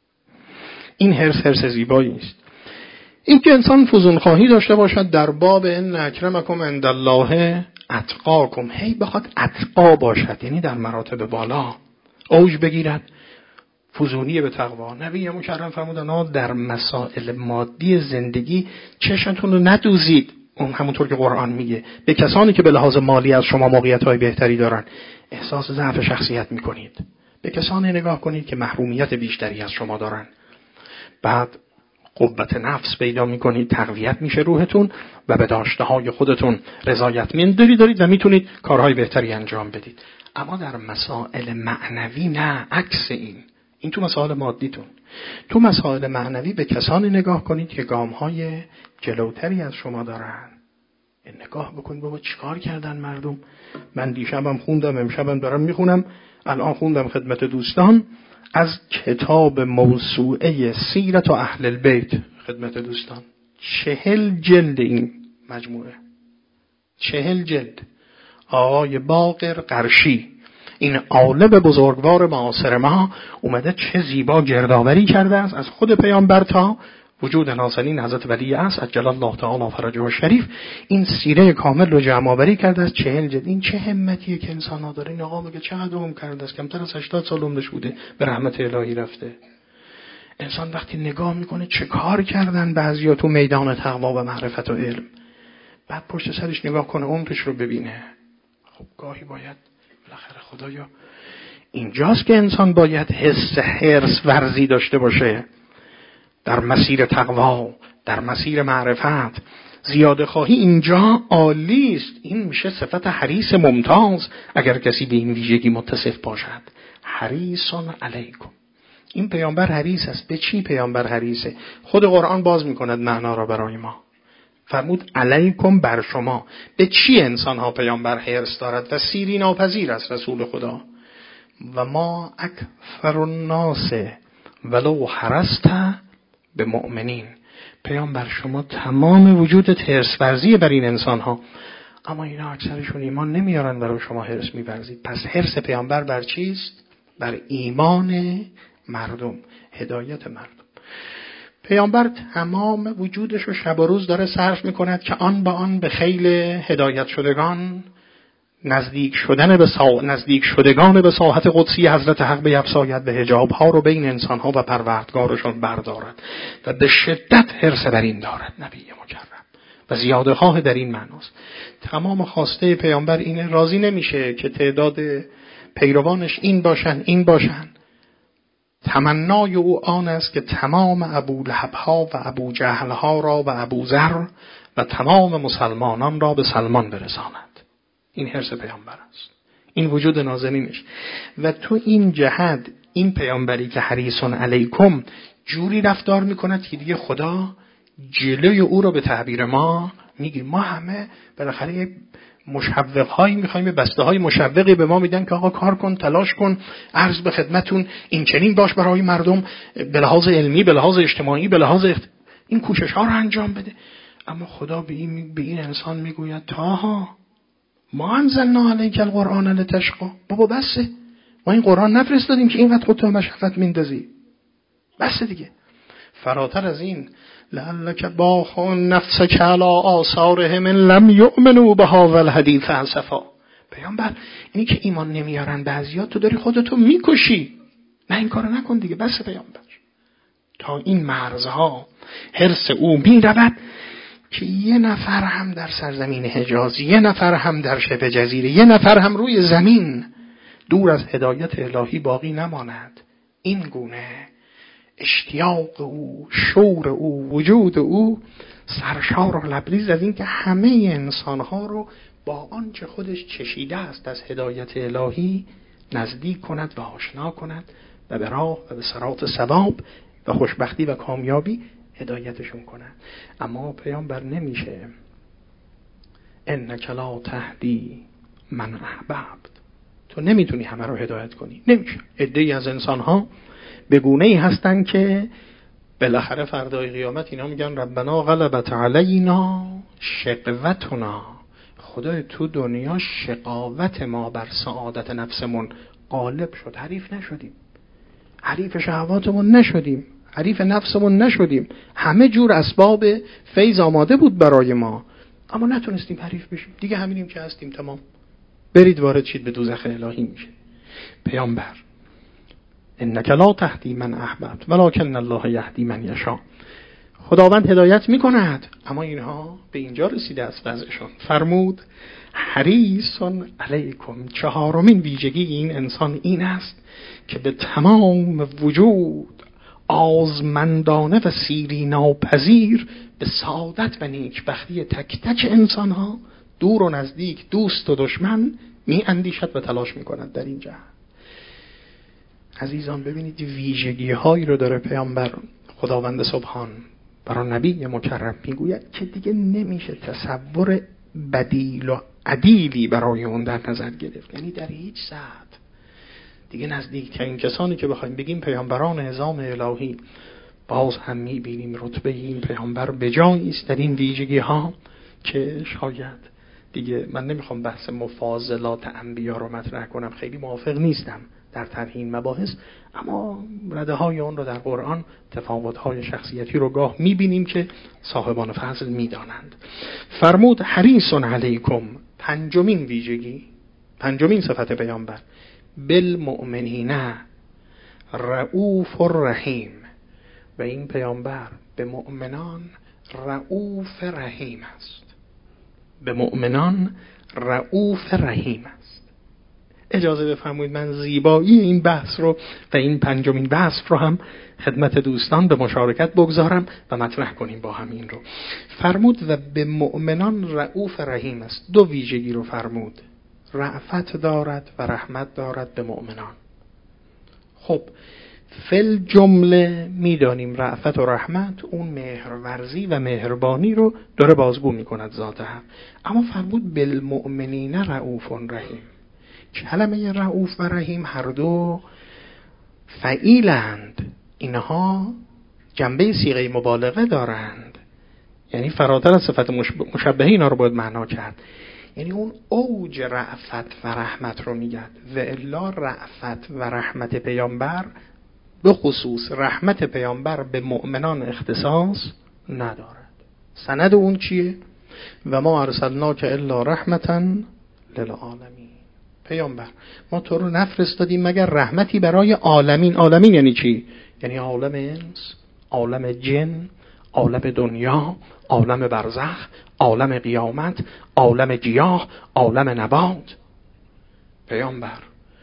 این حرص زیبایی است. این که انسان فزون خواهی داشته باشد در باب ان اکرمکم عند الله اتقاکم. هی بخواد اتقا باشد، یعنی در مراتب بالا اوج بگیرد، فزونی به تقوا. نبی مکرم فرمودن در مسائل مادی زندگی چشمتون رو ندوزید. اون همونطور که قرآن میگه به کسانی که به لحاظ مالی از شما موقعیت‌های بهتری دارن احساس ضعف شخصیت میکنید. به کسانی نگاه کنید که محرومیت بیشتری از شما دارن. بعد قوت نفس پیدا میکنید، تقویت میشه روحتون و به داشته‌های خودتون رضایت دارید و میتونید کارهای بهتری انجام بدید. اما در مسائل معنوی نه، عکس این تو مسائل مادیتون. تو مسائل معنوی به کسانی نگاه کنید که گام‌های جلوتری از شما دارن. نگاه بکنید بابا چیکار کردن مردم. من دیشبم خوندم، امشبم دارم میخونم، الان خوندم خدمت دوستان از کتاب موسوعه سیرت و اهل البیت خدمت دوستان. 40 جلد این مجموعه، 40 جلد. آقای باقر قرشی، این عالم بزرگوار معاصر ما، اومده چه زیبا گردآوری کرده است از خود پیامبر تا وجود نازنین حضرت ولی عصر عجل الله تعالی فرجه الشریف. این سیره کامل رو جمع آوری کرده از 40 جلد. این چه همتیه که انسان ها داره. این آقا میگه چقدر عمر کرده است، کمتر از 80 سال عمرش بوده، به رحمت الهی رفته. انسان وقتی نگاه میکنه چه کار کردن بعضیا تو میدان تقوا و معرفت و علم، بعد پشت سرش نگاه کنه عمرش رو ببینه، خب گاهی باید بالاخره خدایا اینجاست که انسان باید حس حرص ورزی داشته باشه در مسیر تقوا، در مسیر معرفت. زیاده خواهی اینجا عالی است. این میشه صفت حریص ممتاز اگر کسی به این ویژگی متصف باشد. حریصون علیکم. این پیامبر حریص است. به چی پیامبر حریصه؟ خود قرآن باز میکند معنا را برای ما. فرمود علیکم بر شما. به چی انسان ها پیامبر حرص دارد و سیری ناپذیر است رسول خدا؟ و ما اکثر الناس ولو حرصت به مؤمنین. پیامبر شما تمام وجودت حرص ورزی بر این انسان ها، اما اینا اکثرشون ایمان نمیارن برای شما حرص می‌ورزید. پس حرص پیامبر بر چیست؟ بر ایمان مردم، هدایت مردم. پیامبر تمام وجودش رو شب و روز داره صرف میکند که آن با آن به خیل هدایت شدگان نزدیک شدگان به ساحت قدسی حضرت حق بیفزاید، به حجاب ها رو بین انسان ها و پروردگارشون بردارد و به شدت حرص بر این دارد نبی مکرم و زیاده خواه در این معناست. تمام خواسته پیامبر اینه، راضی نمیشه که تعداد پیروانش این باشن. تمنای او آن است که تمام ابولهب ها و ابو جهل ها را و ابو ذر و تمام مسلمانان را به سلمان برساند. این حرص پیامبر است، این وجود نازنینش. و تو این جهت این پیامبری که حریصون علیکم جوری رفتار میکند که دیگه خدا جلوی او رو به تعبیر ما میگیر. ما همه بالاخره مشوق‌هایی می‌خوایم، بسته‌های مشوقی به ما میدن که آقا کار کن، تلاش کن، عرض به خدمتون، این چنین باش برای مردم، به لحاظ علمی، به لحاظ اجتماعی، به لحاظ این کوشش‌ها رو انجام بده. اما خدا به این انسان میگوید تاها ما انزلنا علیک القرآن لتشقی. بابا بسه، ما این قرآن نفرستادیم که اینقدر خودت مشقت میندازی. بسه دیگه. فراتر از این لعلک باخ نفسک علی آثارهم ان لم یؤمنوا بهذا الحدیث اسفا. پیامبر اینی که ایمان نمیارن بعضیا، تو داری خودتو میکشی. نه این کارو نکن دیگه. بس پیامبر تا این مرزها حرص او میرود که یه نفر هم در سرزمین حجاز، یه نفر هم در شبه جزیره، یه نفر هم روی زمین دور از هدایت الهی باقی نماند. این گونه اشتیاق او، شور او، وجود او سرشار و لبریز از این که همه انسانها رو با آنچه خودش چشیده است از هدایت الهی نزدیک کند و آشنا کند و به راه و به صراط ثواب و خوشبختی و کامیابی هدایتشون کند. اما پیامبر نمیشه. انک لا تهدی من احببت. تو نمیتونی همه رو هدایت کنی، نمیشه. عده‌ای از انسانها به گونه‌ای هستن که بالاخره فردای قیامت اینا میگن ربنا غلبت علینا شقوتنا. خدای تو دنیا شقاوت ما بر سعادت نفسمون غالب شد، حریف نشدیم، حریف شهواتمون نشدیم، حریف نفسمون نشدیم. همه جور اسباب فیض آماده بود برای ما، اما نتونستیم حریف بشیم. دیگه همینیم که هستیم، تمام. برید وارد شید به دوزخ الهی میشه. پیامبر انک لا تهدی من احببت ولکن الله یهدی من یشاء. خداوند هدایت میکند، اما اینها به اینجا رسیده از وضعشون. فرمود حریصون علیکم. چهارمین ویژگی این انسان این است که به تمام وجود آزمندانه و سیری ناپذیر به سعادت و نیکبختی تک تک انسانها، دور و نزدیک، دوست و دشمن، می اندیشد و تلاش میکند در این جهت. عزیزان ببینید ویژگی هایی رو داره پیامبر خداوند سبحان برای نبی مکرم میگوید که دیگه نمیشه تصور بدیل و عدیلی برای اون در نظر گرفت. یعنی در هیچ ساعت دیگه نزدیکترین کسانی که بخوایم بگیم پیامبران نظام الهی، باز هم میبینیم رتبه این پیامبر به جایی است در این ویژگی ها که شاید دیگه من نمیخوام بحث مفاضلات انبیا رو مطرح کنم، خیلی موافق نیستم در طرح این مباحث، اما رده های اون رو در قرآن تفاوت های شخصیتی رو گاه میبینیم که صاحبان فضل میدانند. فرمود حریصون علیکم. پنجمین ویژگی، پنجمین صفت پیامبر، بالمؤمنین رؤوف رحیم. و این پیامبر به مؤمنان رؤوف رحیم است. به مؤمنان رؤوف رحیم است. اجازه بفرمایید من زیبایی این بحث رو و این پنجمین وصف رو هم خدمت دوستان به مشارکت بگذارم و مطرح کنیم با هم این رو. فرمود و به مؤمنان رؤوف رحیم است. دو ویژگی رو فرمود، رأفت دارد و رحمت دارد به مؤمنان. خب فل جمله میدانیم رأفت و رحمت اون مهرورزی و مهربانی رو داره بازگو میکند ذات حق، اما فرمود بالمؤمنین رؤوف رحیم. کلمه رؤوف و رحیم هر دو فعیلند، اینها جنبه صیغه مبالغه دارند، یعنی فراتر از صفت مشبهه اینا رو باید معنا کرد. یعنی اون اوج رأفت و رحمت رو میگد و الا رأفت و رحمت پیامبر، به خصوص رحمت پیامبر به مؤمنان اختصاص ندارد. سند اون چیه؟ و ما ارسلناک الا رحمتا للعالمین. پیامبر ما تو رو نفرستادیم مگر رحمتی برای عالمین. عالمین یعنی چی؟ یعنی عالم انس، عالم جن، عالم دنیا، عالم برزخ، عالم قیامت، عالم گیاه، عالم نبات. پیامبر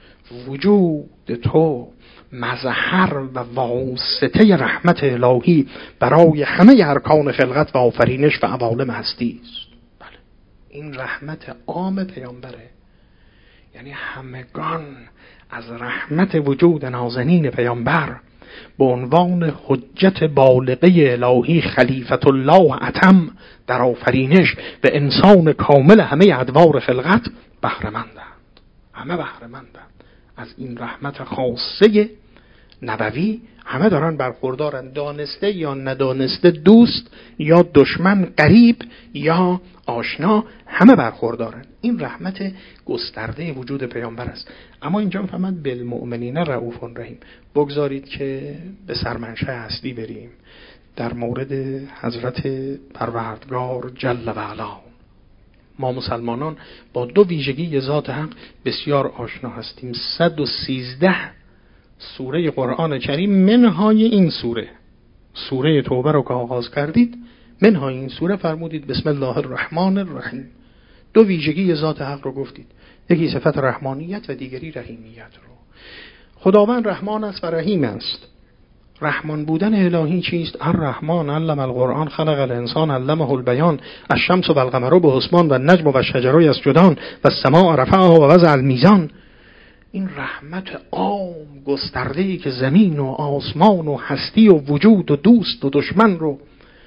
وجود تو مظهر و واسطه رحمت الهی برای همه ارکان خلقت و آفرینش و عوالم هستی است. بله، این رحمت عام پیامبره، یعنی همگان از رحمت وجود نازنین پیامبر به عنوان حجت بالغه الهی خلیفت الله اتم در آفرینش و انسان کامل همه ادوار خلقت بهره‌مندند. همه بهره‌مندند از این رحمت خاصه نبوی. همه دارن برخوردارن، دانسته یا ندانسته، دوست یا دشمن، قریب یا آشنا، همه برخوردارن. این رحمت گسترده وجود پیامبر است. اما اینجا می‌فهمد بالمؤمنین رؤوف رحیم. بگذارید که به سرمنشأ اصلی بریم در مورد حضرت پروردگار جل و علا. ما مسلمانان با دو ویژگی ذات حق بسیار آشنا هستیم. 113 سوره قرآن کریم منهای این سوره توبه رو که آغاز کردید، منهای این سوره فرمودید بسم الله الرحمن الرحیم. دو ویژگی ذات حق رو گفتید، یکی صفت رحمانیت و دیگری رحیمیت رو. خداوند رحمان است و رحیم است. رحمان بودن الهی چیست؟ الرحمن علم القرآن خلق الانسان علمه البیان الشمس و القمر بحسبان و النجم و الشجر یسجدان و السماء رفعها و وضع الميزان. این رحمت عام گسترده‌ای که زمین و آسمان و هستی و وجود و دوست و دشمن رو،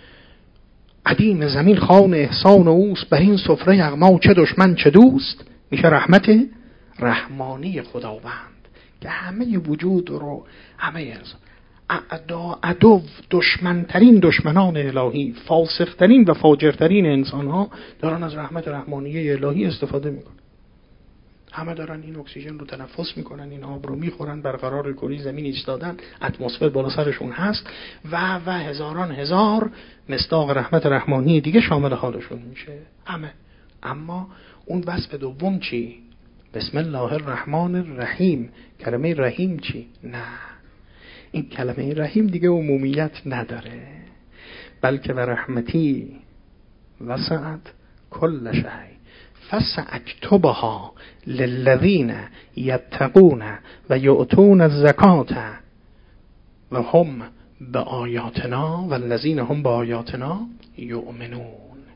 قدیم زمین خوان احسان اوست، بر این سفره یغما چه دشمن چه دوست، میشه رحمت رحمانی خداوند که همه وجود رو، همه انسان، عدو دشمنترین دشمنان الهی، فاسقترین و فاجرترین انسان ها دارن از رحمت رحمانیه الهی استفاده میکنن. همه دارن این اکسیژن رو تنفس میکنن، این آب رو میخورن، برقرار کره زمین ایستادن، اتمسفر بالا سرشون هست و هزاران هزار مصداق رحمت رحمانی دیگه شامل حالشون میشه همه. اما اون وصف دوم چی؟ بسم الله الرحمن الرحیم. کلمه رحیم چی؟ نه، این کلمه رحیم دیگه عمومیت نداره، بلکه و رحمتی وسعت کل شیء فسأکتبها للذین یتقون و یؤتون الزکاة و هم به آیاتنا و الذین هم به آیاتنا یؤمنون.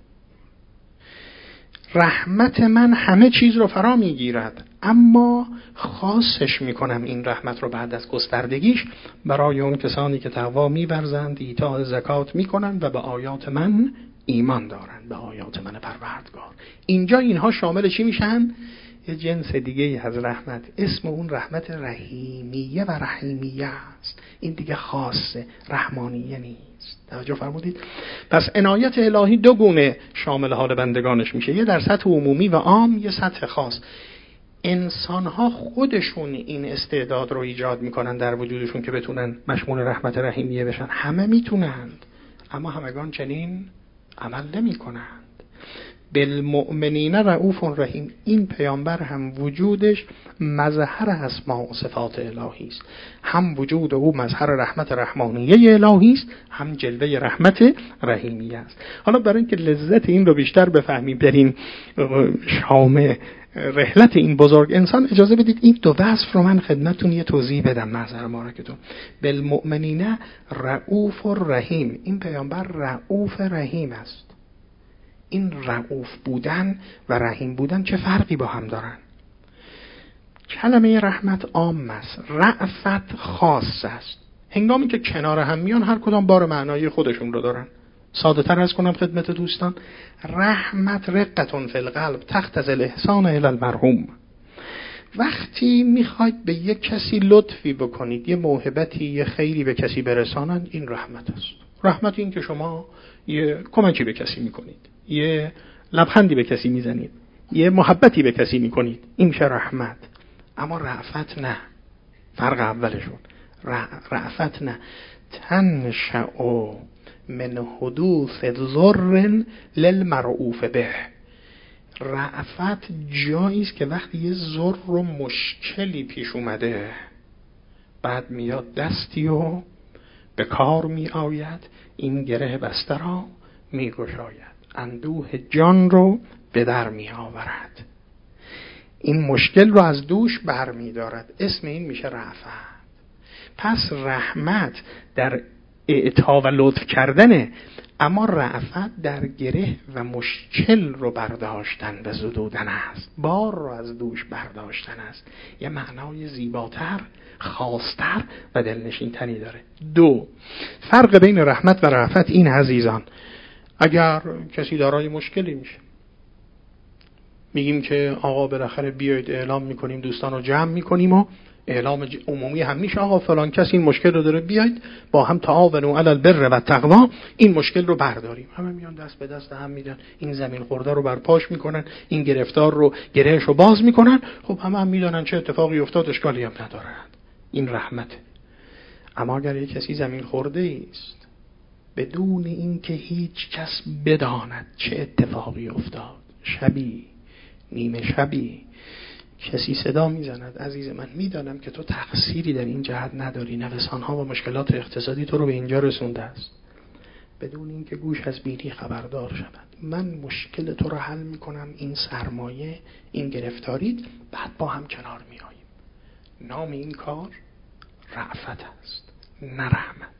رحمت من همه چیز رو فرا میگیرد، اما خاصش میکنم این رحمت رو بعد از گستردگیش برای اون کسانی که تقوا می‌ورزند، ایتاء زکات میکنند و به آیات من ایمان دارند، به آیات من پروردگار. اینجا اینها شامل چی میشن؟ یه جنس دیگه از رحمت، اسم اون رحمت رحیمیه و رحیمیه است. این دیگه خاصه، رحمانیه نیست. توجه فرمودید؟ پس عنایت الهی دو گونه شامل حال بندگانش میشه، یه در سطح عمومی و عام، یه سطح خاص. انسان‌ها خودشون این استعداد رو ایجاد میکنن در وجودشون که بتونن مشمول رحمت رحیمیه بشن. همه میتونند، اما همگان چنین عمل نمی‌کنند. بالمؤمنین رؤوف رحیم. این پیامبر هم وجودش مظهر اسماء و صفات الهی است، هم وجود او مظهر رحمت رحمانیه الهی است، هم جلوه رحمت رحیمیه است. حالا برای اینکه لذت این رو بیشتر بفهمیم در این شام رحلت این بزرگ انسان، اجازه بدید این دو وصف رو من خدمتتون یه توضیح بدم محضر مبارکتون. بالمؤمنین رؤوف رحیم. این پیامبر رؤوف رحیم است. این رؤوف بودن و رحیم بودن چه فرقی با هم دارن؟ کلمه رحمت عام است، رأفت خاص است. هنگامی که کنار هم میان هر کدام بار معنای خودشون رو دارن. ساده تر از کنم خدمت دوستان، رحمت رقتون فی القلب تختزی الاحسان الی المرحوم. وقتی میخواید به یک کسی لطفی بکنید، یه موهبتی، یه خیری به کسی برسانند، این رحمت است. رحمت این که شما یه کمکی به کسی میکنید، یه لبخندی به کسی میزنید، یه محبتی به کسی میکنید، این میشه رحمت. اما رأفت نه. فرق اولشون رأفت نه. تنشأ من حدوث ضر للمرؤوف به. رأفت جایی است که وقتی یه ضر و مشکلی پیش اومده، بعد میاد دستی و به کار می آید، این گره بسته را می گشاید، اندوه جان رو به در می آورد، این مشکل رو از دوش بر می دارد. اسم این میشه رأفت. پس رحمت در اعطا و لطف کردنه، اما رأفت در گره و مشکل رو برداشتن و زدودن است، بار رو از دوش برداشتن است. یه معنای زیباتر، خاصتر و دلنشینتری داره. دو، فرق بین رحمت و رأفت این عزیزان، اگر کسی دارای مشکلی میشه، میگیم که آقا بالاخره بیایید اعلام میکنیم، دوستان رو جمع میکنیم و اعلام عمومی هم میشه، آقا فلان کسی این مشکل رو داره، بیایید با هم تعاونوا علی البر و التقوا این مشکل رو برداریم. همه میان دست به دست هم میدن، این زمین خورده رو برپاش میکنن، این گرفتار رو گرهش رو باز میکنن. خب هم میدونن چه اتفاقی افتاد، اشکالی هم ندارن. این رحمته. اما اگر یک کسی زمین خورده است بدون اینکه هیچ کس بداند چه اتفاقی افتاد، شبی نیمه شبی کسی صدا میزند، عزیز من میدانم که تو تقصیری در این جهت نداری، نوسانها و مشکلات اقتصادی تو رو به اینجا رسونده است، بدون اینکه گوش از بینی خبردار شود، من مشکل تو رو حل میکنم، این سرمایه، این گرفتاریت، بعد با هم کنار میاییم. نام این کار رأفت است، نه رحمت.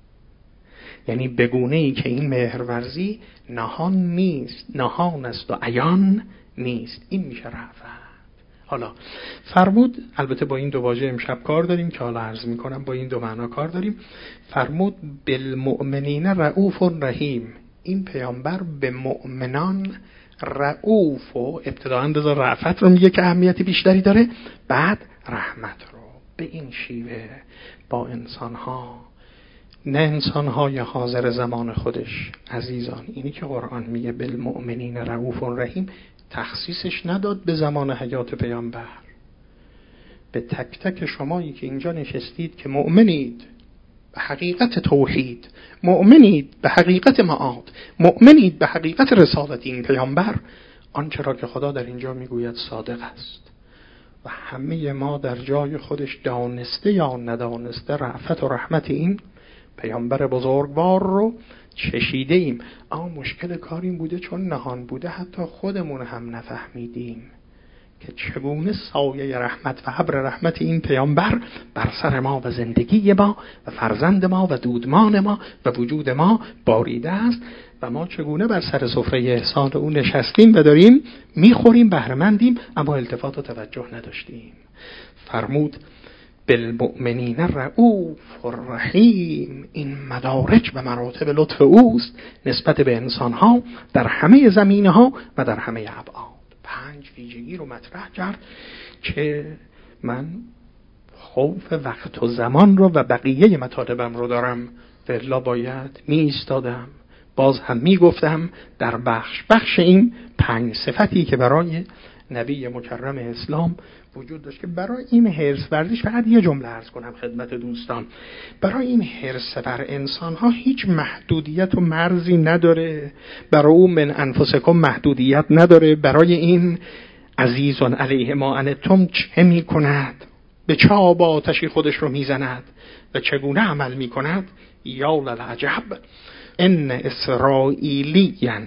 یعنی بگونه‌ای که این مهرورزی نهان نیست، نهان است و عیان نیست، این میشه رأفت. حالا فرمود، البته با این دو واژه امشب کار داریم که حالا عرض میکنم، با این دو معنا کار داریم. فرمود بالمؤمنین رؤوف رحیم. این پیامبر به مؤمنان رؤوف و ابتداءً بذار رأفت رو میگه که اهمیتی بیشتری داره، بعد رحمت رو به این شیوه با انسانها، نه انسانهای حاضر زمان خودش. عزیزان اینی که قرآن میگه بالمؤمنین رؤوف رحیم، تخصیصش نداد به زمان حیات پیامبر. به تک تک شمایی که اینجا نشستید که مؤمنید به حقیقت توحید، مؤمنید به حقیقت معاد، مؤمنید به حقیقت رسالت این پیامبر، آنچه را که خدا در اینجا میگوید صادق است و همه ما در جای خودش دانسته یا ندانسته رأفت و رحمت این پیامبر بزرگوار رو چشیده ایم. اما مشکل کار این بوده چون نهان بوده، حتی خودمون هم نفهمیدیم که چگونه سایه رحمت و ابر رحمت این پیامبر بر سر ما و زندگی ما و فرزند ما و دودمان ما و وجود ما باریده است و ما چگونه بر سر سفره احسان او نشستیم و داریم میخوریم، بهره‌مندیم، اما التفات و توجه نداشتیم. فرمود بالمؤمنین رؤوف رحیم. این مدارج و مراتب لطف اوست نسبت به انسانها در همه زمینه‌ها و در همه ابعاد. 5 ویژگی رو مطرح کرد که من خوف وقت و زمان رو و بقیه مطالبم رو دارم، والا باید می ایستادم باز هم می گفتم در بخش این 5 صفتی که برای نبی مکرم اسلام وجود داشت که برای این حرص ورزش، فقط یه جمله عرض کنم خدمت دوستان، برای این حرص بر انسان ها هیچ محدودیت و مرزی نداره، برای او من انفسکم محدودیت نداره، برای این عزیزون علیه ما عنتم چه می کند، به چه آب آتشی خودش رو می زند و چگونه عمل می کند. یا للعجب ان اسرائیلیاً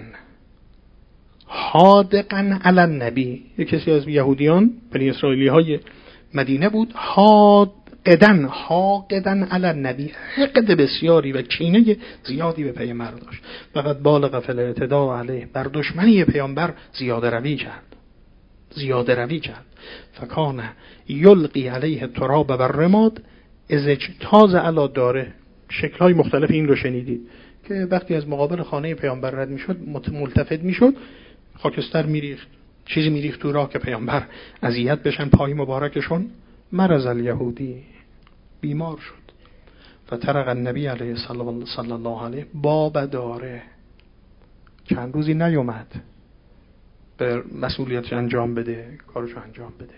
حادقاً علی النبی، یک کسی از یهودیان بنی اسرائیلی های مدینه بود، حاقداً علی النبی، حقد بسیاری و کینه زیادی به پیامبر داشت، فقط بالغ فی الاعتداء علیه، بر دشمنی پیامبر زیاده روی کرد. فکان یلقی علیه التراب و الرماد از اجتاز علی داره. شکل‌های مختلف این رو شنیدید که وقتی از مقابل خانه پیامبر رد میشد ملتفت میشد، خاکستر میریخت، چیزی میریخت تو راه که پیامبر اذیت بشن، پای مبارکشون. مرض الیهودی، بیمار شد. فترق النبی علیه صلی الله علیه باب داره، چند روزی نیومد به مسئولیتش انجام بده، کارشو انجام بده.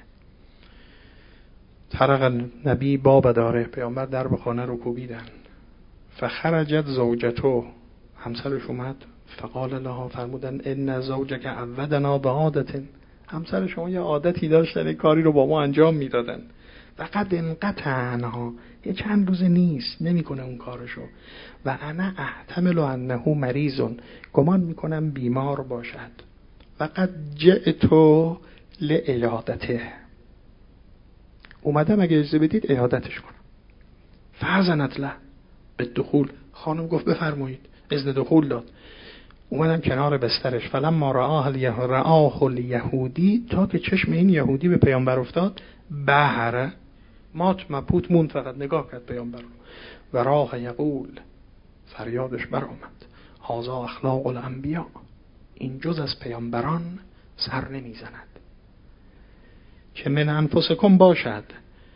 طرق النبی باب داره، پیامبر در به خانه رو کوبیدن. فخرجت زوجتو، همسرش اومد، فقال لها، فرمودن ان زوجک عودنا بعادت، همسر شما یه عادتی داشتن، کاری رو با ما انجام میدادن، فقط انقطعنها، یه چند روز نیست نمیکنه اون کارشو، و انا احتمل انه مریضون، گمان میکنم بیمار باشد، فقط جئتو لعیادته، اومدم اگه اجازه بدید عیادتش کنم. فأذنت له بالدخول، خانم گفت بفرمایید، اذن دخول داد. اومدم کنار بسترش، فلما رآه الیهودی، تا که چشم این یهودی به پیامبر افتاد، بهره، مات مبهوت موند، فقط نگاه کرد پیامبر رو، و راه یقول، فریادش بر آمد، هذا اخلاق الانبیاء، این جز از پیامبران سر نمیزند. که من انفسکم باشد،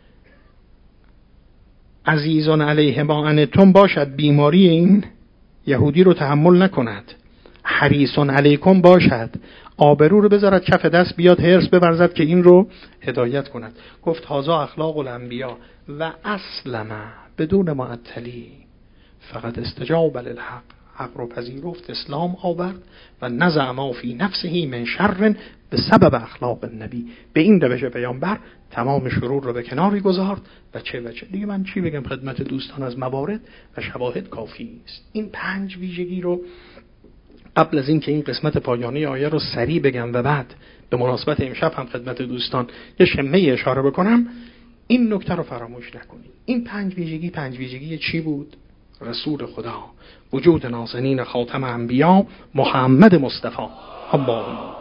عزیزان علیه ما عنتم باشد، بیماری این یهودی رو تحمل نکند، حریصون علیکم باشد، آبرو رو بذارد کف دست، بیاد حرص بورزد که این رو هدایت کند. گفت هذا اخلاق الانبیاء و اسلم بدون معطلی، فقط استجاب للحق، حق رو پذیرفت، اسلام آورد، و نزع ما فی نفسه من شر به سبب اخلاق النبی، به این روش پیامبر تمام شرور رو به کناری گذارد. و چه دیگه من چی بگم خدمت دوستان، از موارد و شواهد کافی است. این 5 ویژگی رو قبل از این که این قسمت پایانی آیه رو سریع بگم و بعد به مناسبت امشب هم خدمت دوستان یه شمه اشاره بکنم، این نکته رو فراموش نکنید. این 5 ویژگی چی بود؟ رسول خدا، وجود نازنین خاتم انبیا محمد مصطفی. اللهم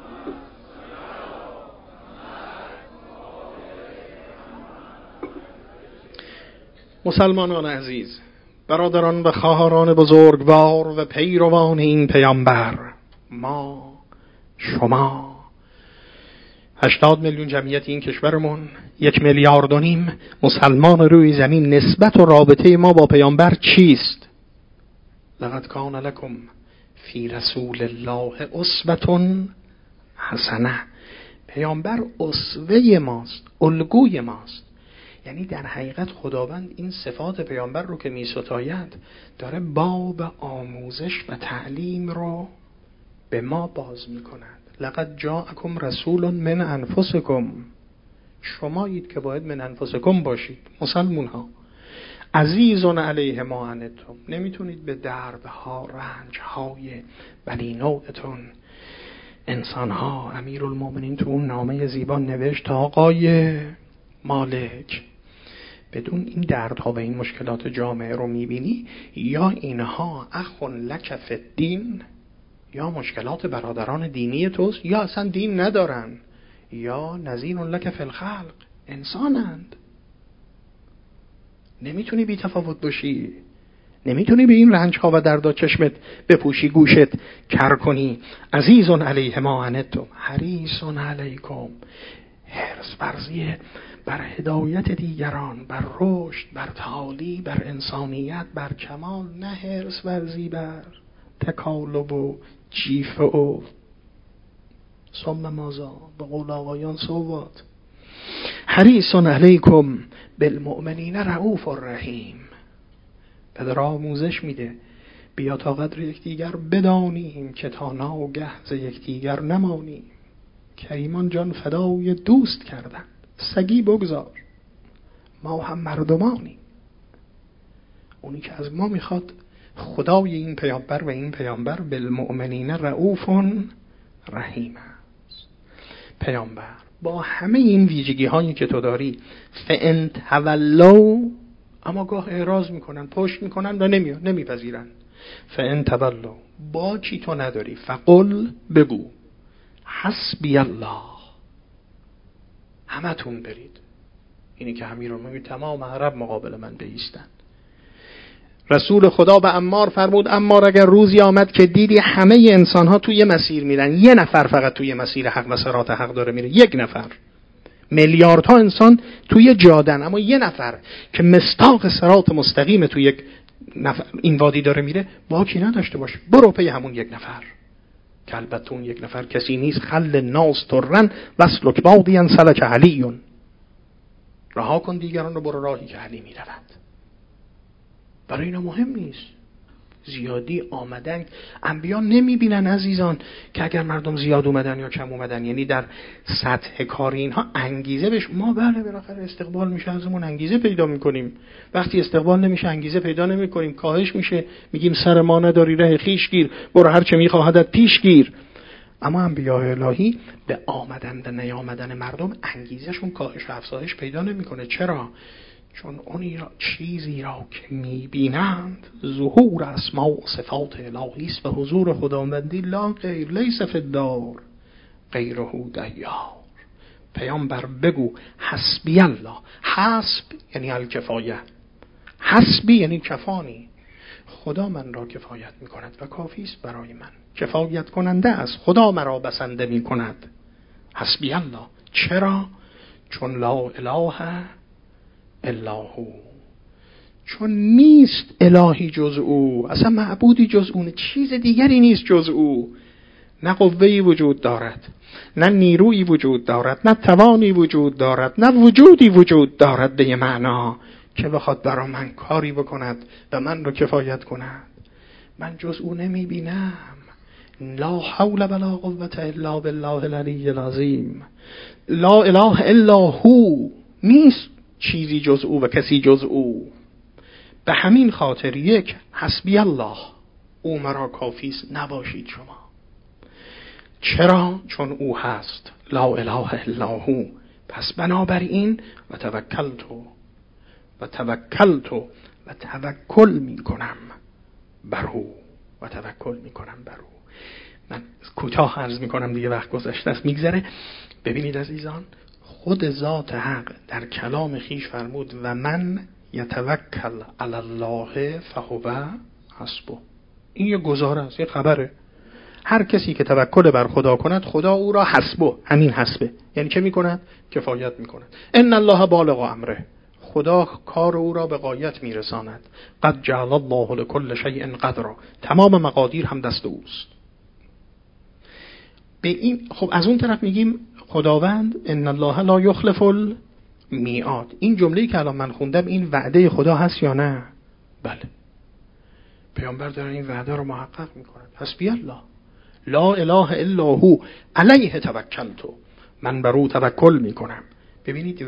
مسلمانان عزیز، برادران و خواهران بزرگوار و پیروان این پیامبر، ما، شما، 80 میلیون جمعیت این کشورمون، 1.5 میلیارد مسلمان روی زمین، نسبت و رابطه ما با پیامبر چیست؟ لقد کان لکم فی رسول الله اسوة حسنه. پیامبر اسوه ماست، الگوی ماست. یعنی در حقیقت خداوند این صفات پیامبر رو که می ستاید، داره باب آموزش و تعلیم رو به ما باز می کند. لقد جاءکم رسول من انفسکم، شمایید که باید من انفسکم باشید، مسلمون ها. عزیزون علیه ما عنتم، نمیتونید به دردها، رنجهای بنی نوعتون، انسان ها. امیرالمومنین تو اون نامه زیبا نوشت آقای مالک، بدون این دردها و این مشکلات جامعه رو میبینی، یا اینها اخون لک فی الدین، یا مشکلات برادران دینی توست، یا اصلا دین ندارن، یا نذیر لک فی الخلق، انسانند. نمیتونی بی تفاوت باشی، نمیتونی به این رنجها و دردا چشمت بپوشی، گوشت کر کنی. عزیزون علیه ما عنتم حریصون علیکم، حرص ورزی بر هدایت دیگران، بر رشد، بر تعالی، بر انسانیت، بر کمال، نه حرص ورزی بر تکالب و جیفه و ثم ماذا؟ به قول آقایان صوت حریص علیکم بالمؤمنین رؤوف الرحیم. پدر آموزش میده بیا تا قدر یکدیگر بدانیم که تا ناگه ز یکدیگر نمانیم. کریمان جان فدای دوست کردند، سگی بگذار ما هم مردمانی. اونی که از ما میخواد خدای این پیامبر و این پیامبر بالمؤمنین رؤوف رحیم است. پیامبر با همه این ویژگی هایی که تو داری فان تولوا، اما گاه اعراض میکنن، پشت میکنن و نمیپذیرن. فان تولوا، با چی تو نداری؟ فقل، بگو حسبی الله. همتون برید. اینی که همین رو میگه تمام عرب مقابل من بایستن. رسول خدا به عمار فرمود عمار اگر روزی آمد که دیدی همه انسان ها توی مسیر میرن، یه نفر فقط توی مسیر حق و صراط حق داره میره، یک نفر، میلیاردها انسان توی جادن اما یه نفر که مستاق صراط مستقیم توی یک نفر این وادی داره میره، باکی نداشته باش، برو پی همون یک نفر که البته اون یک نفر کسی نیست. خل ناس ترن وسلک بادی سلک علیون، رها کن دیگران رو، برو راهی که علی میرود. برای اینا مهم نیست زیادی آمدن. انبیا نمیبینن عزیزان که اگر مردم زیاد اومدن یا کم اومدن، یعنی در سطح کار اینها انگیزه بهش. ما بله بالاخره استقبال میشه ازمون انگیزه پیدا میکنیم، وقتی استقبال نمیشه انگیزه پیدا نمیکنیم، کاهش میشه، میگیم سر ما نداری ره خیش گیر، برو هر چه میخواهدت پیش گیر. اما انبیاء الهی به آمدن و نیامدن مردم انگیزشون کاهش و افزایش پیدا نمیکنه. چرا؟ چون اونی را چیزی را که میبینند ظهور اسماء و صفات الهی است و حضور خداوندی لا غیر لیس فی الدار غیره دیار. پیامبر بگو حسبی الله. حسب یعنی الکفایه، حسبی یعنی کفانی، خدا من را کفایت میکند و کافی است برای من، کفایت کننده است، خدا مرا بسنده میکند. حسبی الله. چرا؟ چون لا اله الا هو، چون نیست الهی جز او، اصلا معبودی جز او، چیز دیگری نیست جز او. نه قوه‌ای وجود دارد، نه نیرویی وجود دارد، نه توانی وجود دارد، نه وجودی وجود دارد به معنا که بخواد برای من کاری بکند و من رو کفایت کند. من جز او نمیبینم. لا حول ولا قوة الا بالله العلی العظیم. لا اله الا هو، نیست چیزی جز او و کسی جز او. به همین خاطر یک حسبی الله، او مرا کافی است، نباشید شما. چرا؟ چون او هست. لا اله الا هو. پس بنابراین و توکل میکنم بر او، و توکل میکنم بر او. من کوتاه عرض میکنم دیگه وقت گذشته است میگذره. ببینید عزیزان، خود ذات حق در کلام خیش فرمود و من یتوکل علی الله فهو حسبه. این یه گزاره است، یه خبره. هر کسی که توکل بر خدا کند خدا او را حسبه، همین حسبه یعنی چه میکند؟ کفایت میکند. ان الله بالغ امره، خدا کار او را به غایت میرساند. قد جعل الله لكل شیء قدرا، تمام مقادیر هم دست اوست. به این خب از اون طرف میگیم خداوند ان الله لا یخلف المیعاد. این جمله‌ای که الان من خوندم این وعده خدا هست یا نه؟ بله. پیامبر داره این وعده رو محقق میکنه. حسبی الله لا اله الا هو علیه توکلت، من بر او توکل میکنم. ببینید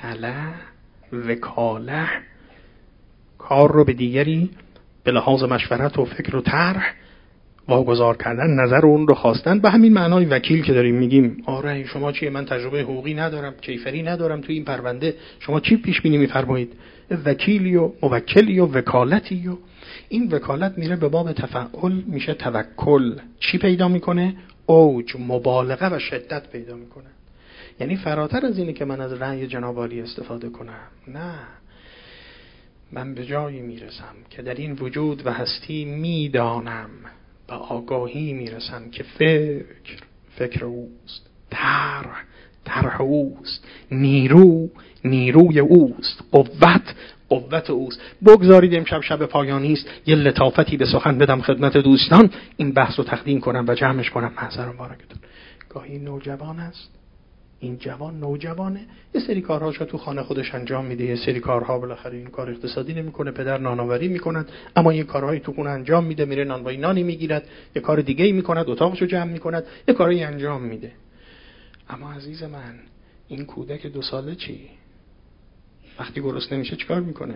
وکاله کار رو به دیگری به لحاظ مشورت و فکر و طرح واگذار کردن، نظر اون رو خواستن. به همین معنای وکیل که داریم میگیم آره شما چیه، من تجربه حقوقی ندارم، کیفری ندارم توی این پرونده، شما چی پیش بینی میفرمایید؟ وکیلی و موکلی و وکالتی. و این وکالت میره به باب تفعل، میشه توکل. چی پیدا میکنه؟ اوج، مبالغه و شدت پیدا میکنه. یعنی فراتر از اینه که من از رأی جناب عالی استفاده کنم، نه، من به جایی میرسم که در این وجود و هستی میدانم، به آگاهی میرسم که فکر اوست، طرح اوست، نیروی اوست، قوت اوست. بگذارید امشب شب پایانی است، یه لطافتی به سخن بدم خدمت دوستان، این بحث رو تقدیم کنم و جمعش کنم. محضر مبارکتون. گاهی نوجوان است، این جوان نوجوانه، یه سری کارهاشو تو خانه خودش انجام میده، یه سری کارها بالاخره این کار اقتصادی نمیکنه، پدر نانآوری میکنه، اما یه کارهایی تو خونه انجام میده، میره نانوایی نانی میگیرد، یه کار دیگه‌ای میکنه، اتاقشو جمع میکنه، یه کاری انجام میده. اما عزیز من، این کودک 2 ساله چی؟ وقتی گرسنه میشه چیکار میکنه؟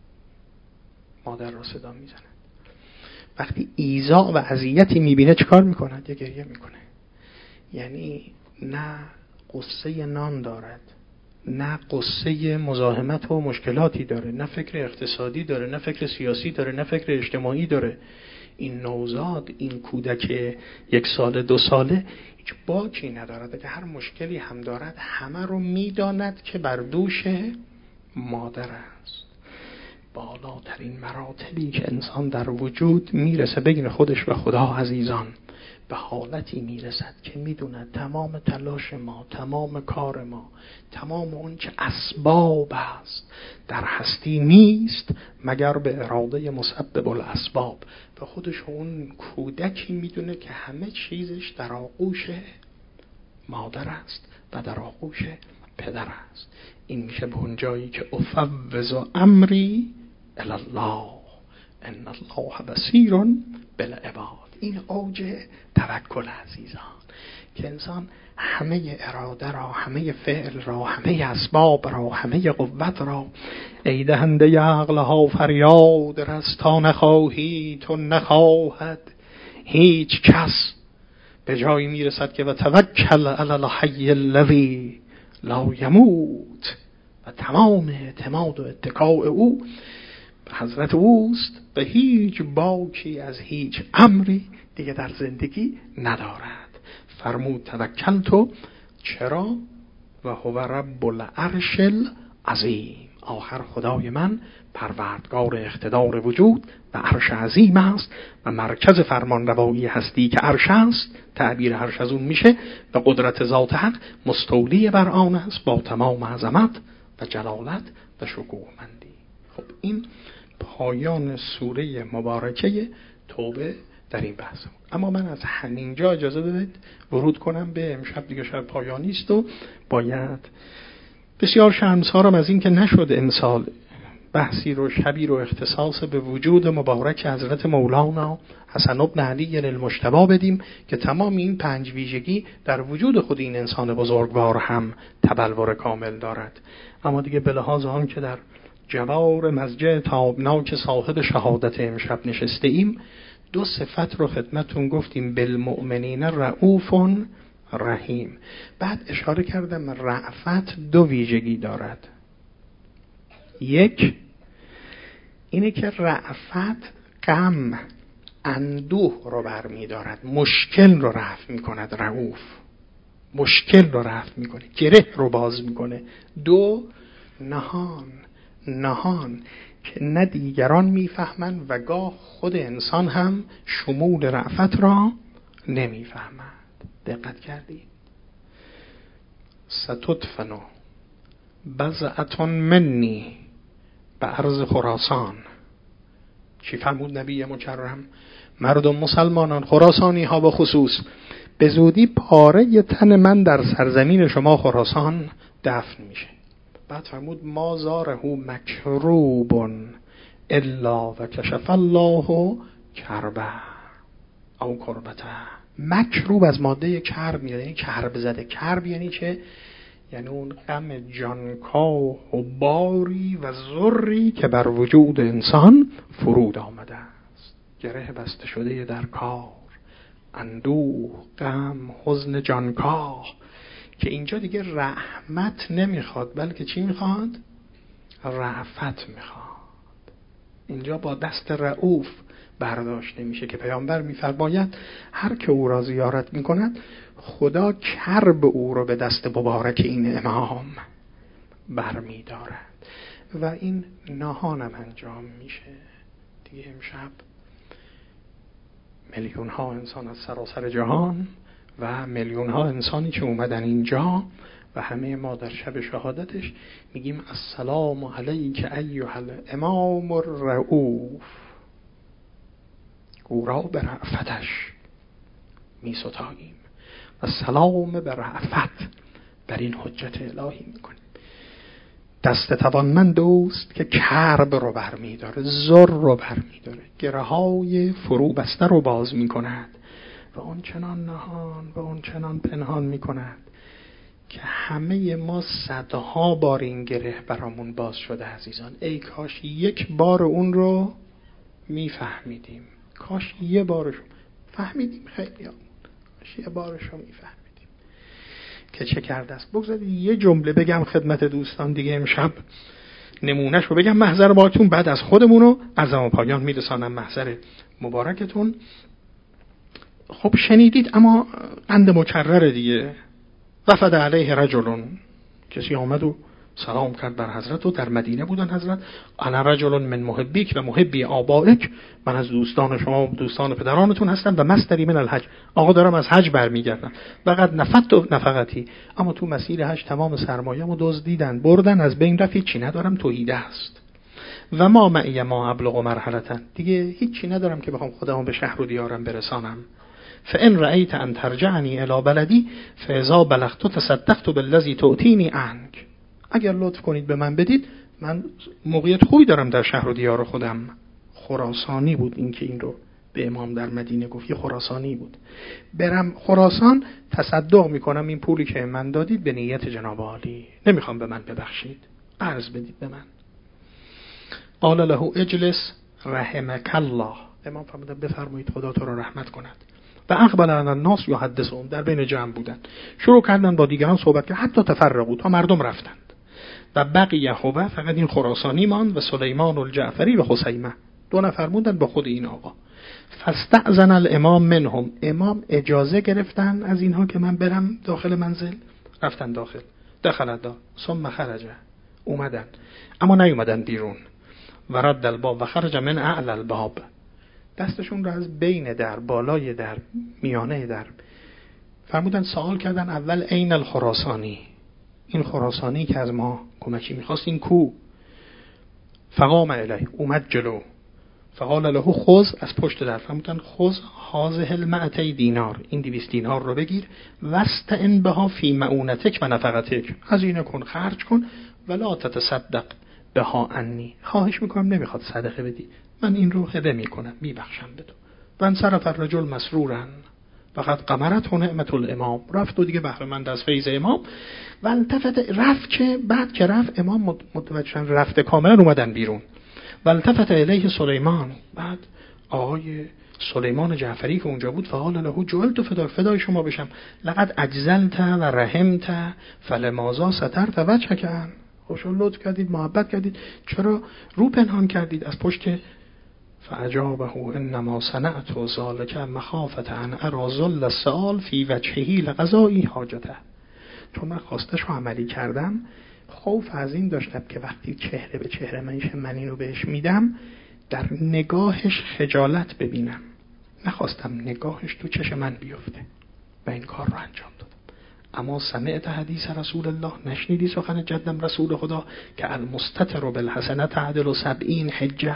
مادر رو صدا میزنه. وقتی ایذا و اذیتی میبینه چیکار میکنه؟ یه گریه میکنه. یعنی نه قصه نان دارد، نه قصه مزاحمت و مشکلاتی داره، نه فکر اقتصادی داره، نه فکر سیاسی داره، نه فکر اجتماعی داره. این نوزاد، این کودک 1 ساله 2 ساله هیچ باکی ندارد. اگه هر مشکلی هم دارد همه رو میداند که بر دوش مادر است. بالاترین مراتبی که انسان در وجود میرسه بین خودش و خدا عزیزان، به حالتی میرسد که میدوند تمام تلاش ما، تمام کار ما، تمام اون چه اسباب است در هستی نیست مگر به اراده مسبب الاسباب. و خودش اون کودکی میدونه که همه چیزش در آغوش مادر است و در آغوش پدر است. این میشه به اون جایی که افوض امری الی الله ان الله بصیر بالعباد. این اوج توکل عزیزان، که انسان همه اراده را، همه فعل را، همه اسباب را، همه قوت را، ای دهنده عقلها فریاد رس تا نخواهی تو نخواهد هیچ کس. به جایی میرسد که و توکل علی الحی الذی لا یموت، و تمام اعتماد و اتکاء او به حضرت اوست، به هیچ باکی از هیچ امری دیگه در زندگی ندارد. فرمود توکلتو، چرا؟ و هو رب العرش العظیم، آخر خدای من پروردگار اقتدار وجود و عرش عظیم است و مرکز فرمان روایی هستی که عرش است، تعبیر عرش از اون میشه و قدرت ذات حق مستولی بر آن است با تمام عظمت و جلالت و شکوهمندی. خب این پایان سوره مبارکه توبه در این بحث. اما من از همینجا اجازه بدید ورود کنم به امشب، دیگه شب پایانی است و باید بسیار شرمسارم از این که نشد امسال بحثی رو، شبی رو اختصاص به وجود مبارک حضرت مولانا حسن بن علی المجتبی بدیم که تمام این 5 ویژگی در وجود خود این انسان بزرگوار هم تبلور کامل دارد. اما دیگه به لحاظ آن که در جوار مضجع تابناک صاحب شهادت امشب نشسته ایم، 2 صفت رو خدمتون گفتیم، بالمؤمنین رؤوف رحیم. بعد اشاره کردم رأفت 2 ویژگی دارد. یک اینه که رأفت غم، اندوه رو برمی دارد، مشکل رو رفع می کند. رؤوف مشکل رو رفع می کنه، گره رو باز می کنه. 2 نهان که نه دیگران میفهمند و گاه خود انسان هم شمول رأفت را نمیفهمد. دقت کردید؟ ستدفن بضعة منی به ارض خراسان. چی فرمود نبی مکرم؟ مردم مسلمانان، خراسانی ها به خصوص، به زودی پاره تن من در سرزمین شما خراسان دفن میشه. بعد فرمود ما زاره مکروب الا و کشف الله کربه او کربته. مکروب از ماده کرب میاد، یعنی کرب زده. کرب یعنی چه؟ یعنی اون غم جانکاه و باری و ضری که بر وجود انسان فرود آمده است، گره بسته شده در کار، اندوه، غم، حزن جانکاه، که اینجا دیگه رحمت نمیخواد بلکه چی میخواد؟ رأفت میخواد. اینجا با دست رؤوف برداشته میشه که پیامبر میفرماید هر که او را زیارت میکند خدا کرب او رو به دست مبارک این امام برمیدارد. و این نهانم انجام میشه دیگه. امشب میلیون ها انسان از سراسر جهان و میلیون ها انسانی که اومدن اینجا و همه ما در شب شهادتش میگیم السلام علیک ایها الامام الرؤوف. او را به رأفتش می ستاییم السلام به رأفت بر این حجت الهی میکنیم. دست توانمند اوست که کرب رو بر میداره، زر رو بر میداره، گره های فرو بسته رو باز میکند و اون چنان نهان و اون چنان پنهان میکند که همه ما صدها بار این گره برامون باز شده. عزیزان، ای کاش یک بار اون رو میفهمیدیم، کاش یه بارشو فهمیدیم، خیلی هم کاش یه بارشو میفهمیدیم که چه کرده است. بگذارید یه جمله بگم خدمت دوستان دیگه، امشب نمونهش رو بگم محضر باهاتون، بعد از خودمونو از پایان میرسانم محضر مبارکتون. خب شنیدید، اما قند مکرر دیگه. وفد علیه رجلون، کسی آمد و سلام کرد بر حضرت و در مدینه بودن حضرت. انا رجل من محبیک و محبی آبائک، من از دوستان شما و دوستان پدرانتون هستم و مستری من الحج، آقا دارم از حج برمیگردم. فقط نفت نفقتی، اما تو مسیر حج تمام سرمایه‌مو دزدیدن بردن، از بین رفت، چی ندارم، توحید است. و ما معی ما ابلغ مرحلتن، دیگه هیچی ندارم که بخوام خودمو به شهر و دیارم برسانم. فان رأیت ان ترجعنی الی بلدی فاذا بلغت تصدقت بالذی تؤتینی عنک، اگر لطف کنید به من بدید، من موقعیت خوبی دارم در شهر و دیار خودم. خراسانی بود این که این رو به امام در مدینه گفت، یه خراسانی بود. برم خراسان تصدق میکنم این پولی که من دادید به نیت جناب عالی، نمیخوام به من ببخشید، قرض بدید به من. قال له اجلس رحمک الله، امام فرمودن بفرمایید خدا تو رو رحمت کند. و اقبل علی الناس یحدثون، در بین جمع بودن، شروع کردن با دیگران صحبت کردن، حتی تفرقوا، تا مردم رفتند. و بقیه هو، فقط این خراسانی ماند، و سلیمان الجعفری و حسیمه، دو نفر موندن با خود این آقا. فاستأذن الامام منهم، امام اجازه گرفتن از اینها که من برم داخل منزل، رفتن داخل. دخل دار ثم خرج، اومدن اما نیومدن بیرون. و رد الباب و خرج من اعلی الباب، دستشون رو از بین در، بالای در، میانه در فرمودن. سوال کردن اول این الخراسانی، این خراسانی که از ما کمکی میخواست این کو؟ فقام الیه، اومد جلو. فقال له خذ، از پشت در فرمودن خذ هذه المئتی دینار، این 200 دینار رو بگیر، واستعن بها فی معونتک و نفقتک، هزینه کن، خرج کن، ولا تتصدق بها عنی، خواهش میکنم نمیخواد صدقه بدی، من این رو هبه میکنم، میبخشم به تو. و انصرف الرجل مسرورا فقط قمرت نعمت الامام، رفت و دیگه بهره مند از فیض امام. و التفت، رفت که بعد که رفت امام متوجه رفته کاملا، اومدن بیرون. و التفت الیه سلیمان، بعد آقای سلیمان جعفری که اونجا بود، فقال له جعلت فدای شما بشم، لقد اجزلت و رحمت فلماذا سترت وجهک، خوشحال لطف کردید، محبت کردید، چرا رو پنهان کردید از پشت؟ فاجابه انما صنعت ذلک مخافة ان ارى ذل السؤال فی وجهه لقضاء حاجته، چون من خواستش رو عملی کردم، خوف از این داشتم که وقتی چهره به چهره من اینو بهش میدم، در نگاهش خجالت ببینم، نخواستم نگاهش تو چشم من بیفته و این کار رو انجام دادم. اما سمعت حدیث رسول الله، نشنیدی سخن جدم رسول خدا که المستتر بالحسنة تعدل 70 حجه،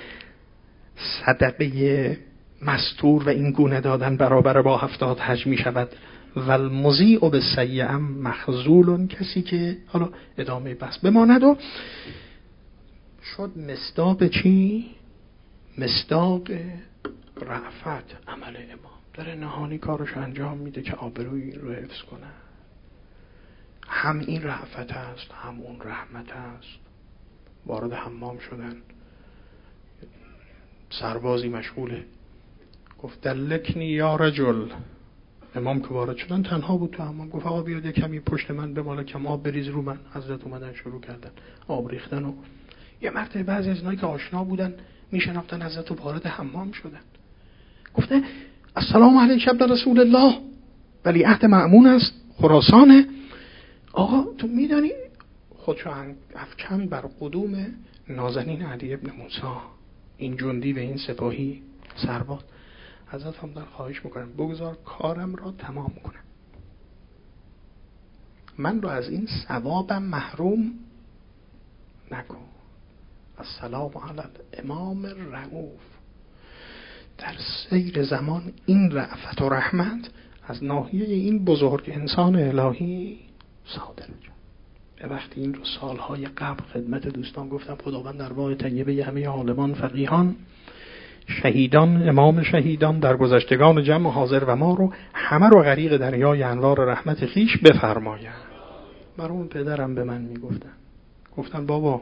صدقه مستور و این گونه دادن برابر با 70 حج می شود. و المضیع بالسیئه مخذول، کسی که حالا ادامه بس بماند. و شد مصداق چی؟ مصداق رأفت عمل امام، داره نهانی کارش انجام میده که آبروی رو حفظ کنه. هم این رأفت هست، هم اون رحمت هست. وارد حمام شدن، سربازی مشغوله، گفت دلکنی یا رجل. امام که وارد شدن تنها بود تو حمام، گفت آقا بیاد کمی پشت من بماله، کم آب بریز رو من. حضرت اومدن شروع کردن آب ریختن. و یه مرتبه بعضی از اینایی که آشنا بودن میشناختن حضرت و وارد حمام شدن. گفته السلام علیک ابن رسول الله، ولی عهد مأمون است، خراسانه. آقا تو میدانی خودشو افکن بر قدوم نازنین علی ابن موسی، این جندی و این سپاهی سرباز. حضرت هم در خواهش میکنم بگذار کارم را تمام کنم، من رو از این ثوابم محروم نکن. السلام علی الامام رؤوف. در سیر زمان این رأفت و رحمت از ناحیه این بزرگ انسان الهی صادر شد. به وقتی این رو سالهای قبل خدمت دوستان گفتم، خداوند ارواح طیبه همه عالمان، فقیهان، شهیدان، امام شهیدان، در گذشتگان جمع حاضر و ما رو همه رو غریق دریای انوار رحمت خیش بفرماید. مرحوم پدرم به من میگفتن، گفتن بابا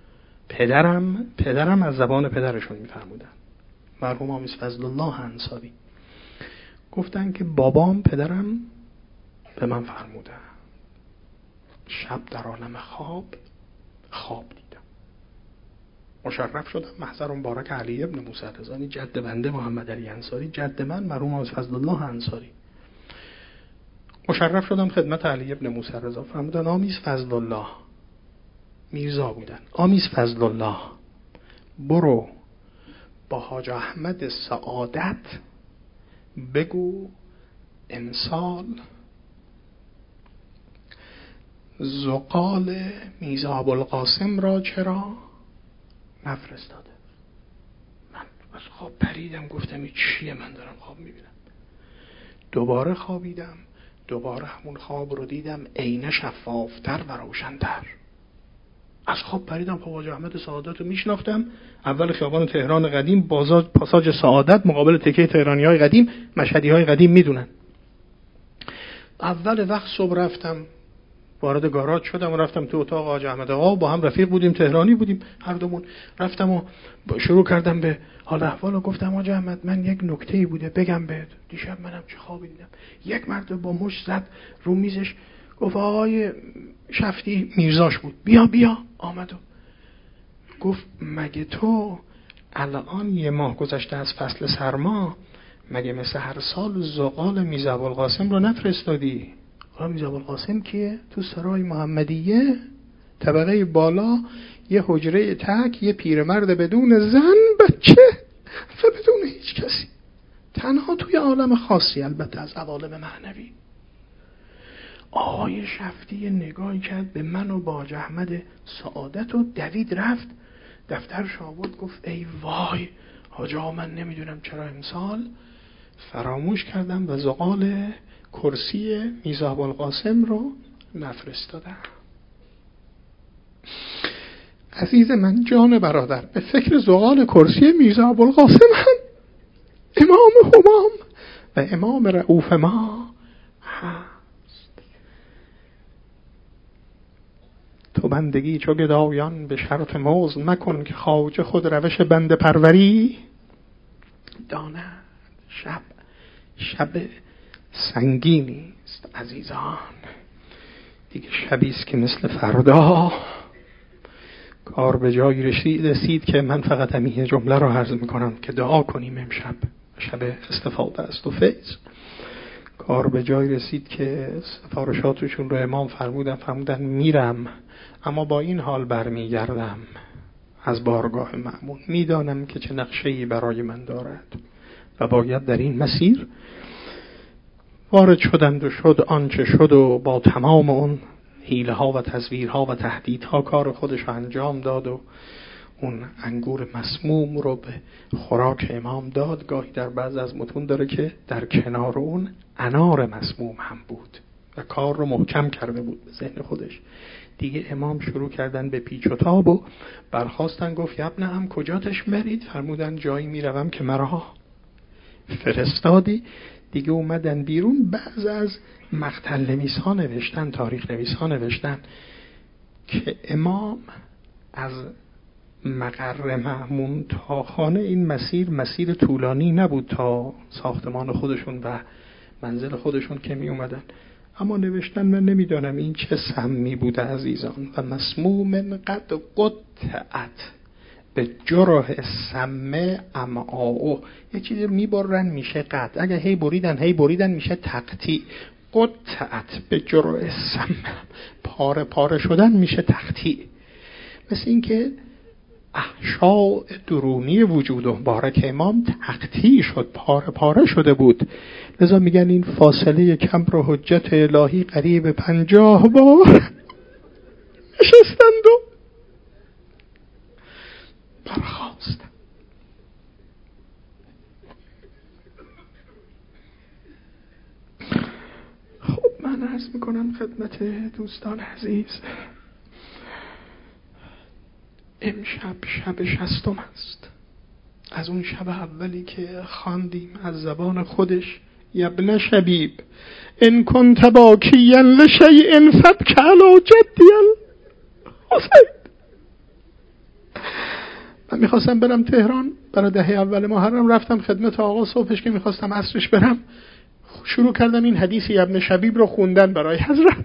پدرم از زبان پدرشون میفرمودن، مرحوم آمیز فضل الله انصاری، گفتن که بابام پدرم به من فرمودن شب در عالم خواب دیدم، مشرف شدم محضر مبارک علی ابن موسی رضایی، جد بنده محمد علی انصاری، جد من مرحوم آمیز فضل الله انصاری، مشرف شدم خدمت علی ابن موسی رضا، فرمودن آمیز فضل الله، میرزا بودن، آمیز فضل الله برو با حاج احمد سعادت بگو امسال زغال میرزا ابوالقاسم را چرا نفرستاده. من از خواب پریدم، گفتم این چیه، من دارم خواب میبینم. دوباره خوابیدم، دوباره همون خواب رو دیدم، عینه شفافتر و روشن‌تر. از خواب پریدم، خب حاج احمد سعادت رو میشناختم، اول خیابان تهران قدیم، بازار پاساژ سعادت مقابل تکه تهرانی‌های قدیم، مشهدی‌های قدیم میدونن. اول وقت صبح رفتم وارد گاراژ شدم و رفتم تو اتاق حاج احمد آقا، با هم رفیق بودیم، تهرانی بودیم هر دومون. رفتم و شروع کردم به حال احوال و گفتم حاج احمد من یک نکته‌ای بوده بگم بهت، دیشب منم چه خوابی دیدم. یک مرد با مشت زد رو میزش، گفت آقای شفتی، میرزاش بود، بیا آمد و گفت مگه تو الان یه ماه گذشته از فصل سرما، مگه مثل هر سال زغال میرزا ابوالقاسم رو نفرستادی؟ میرزا ابوالقاسم کیه؟ تو سرای محمدیه طبقه بالا یه حجره تک، یه پیرمرد بدون زن بچه و بدون هیچ کسی، تنها توی عالم خاصی البته از عوالم معنوی. آقای شفتی نگاهی کرد به من و با حاج احمد سعادت و دوید رفت دفترش آورد، گفت ای وای حاج آقا من نمیدونم چرا امسال فراموش کردم و زغال کرسی میرزا ابوالقاسم رو نفرستادم. عزیز من، جان برادر، به فکر زغال کرسی میرزا ابوالقاسم هم امام همام و امام رؤوف ما هست. تو بندگی چو گدایان به شرط مزد مکن، که خواجه خود روش بنده پروری داند. شب سنگینی است عزیزان، دیگه شبی است که مثل فردا کار به جایی رسید که من فقط همین جمله رو عرض میکنم که دعا کنیم امشب، شب استفاده است و فیض. کار به جایی رسید که سفارشاتشون رو امام فرمودن میرم، اما با این حال برمیگردم از بارگاه مأمون، میدانم که چه نقشه‌ای برای من دارد و باید در این مسیر وارد شدند و شد آنچه شد و با تمام اون حیله ها و تزویرها و تهدیدها کار خودش رو انجام داد و اون انگور مسموم رو به خوراک امام داد. گاهی در بعض از متون داره که در کنار اون انار مسموم هم بود و کار رو محکم کرده بود به ذهن خودش. دیگه امام شروع کردن به پیچ و تاب و برخواستن، گفت ابنه‌ام کجا تشمرید؟ فرمودن جایی میروم که مرا فرستادی. دیگه اومدن بیرون، بعض از مقتل نویس ها نوشتن، تاریخ نویس ها نوشتن که امام از مقر مأمون تا خانه این مسیر طولانی نبود تا ساختمان خودشون و منزل خودشون که می اومدن. اما نوشتن من نمیدانم این چه سمی بوده عزیزان، و مسموم قد قطعت به جرح سمه امعاء، یه چیزی میبرن میشه قطع، اگه هی بریدن میشه تقطیع. قطعت به جرح سمه، پاره پاره شدن میشه تقطیع. مثل این که احشاء درونی وجود و مبارک امام تقطیع شد، پاره پاره شده بود. لذا میگن این فاصله کمر و حجت الهی قریب 50 بار نشستند و برخاست. میکنم خدمت دوستان عزیز، امشب شب 60 است از اون شب اولی که خواندیم از زبان خودش یبن شبیب ان کنت باکیا لشیء فبک علی جدی الحسین. من میخواستم برم تهران برای دهه اول محرم، رفتم خدمت آقا صبحش که میخواستم عصرش برم، شروع کردم این حدیث ابن شبیب رو خوندن برای حضرت.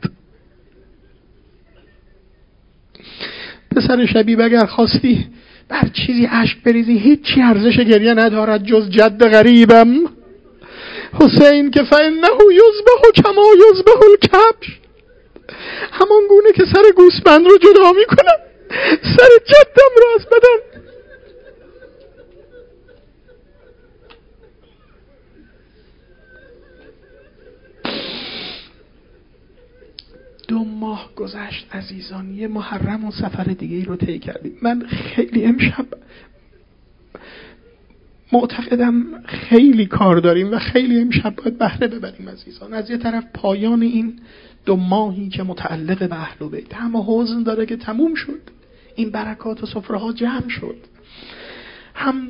پسر شبیب اگر خواستی بر چیزی اشک بریزی هیچی ارزش گریه ندارد جز جد غریبم حسین که فانه یذبح کما یذبح الکبش، همان گونه که سر گوسفند رو جدا میکنم سر جدم رو از بدن. دو ماه گذشت عزیزان، یه محرم و سفر دیگه ای رو طی کردیم. من خیلی امشب معتقدم خیلی کار داریم و خیلی امشب باید بهره ببریم عزیزان. از یه طرف پایان این 2 ماهی که متعلق به اهل بیت، هم حزن داره که تموم شد، این برکات و سفره ها جمع شد، هم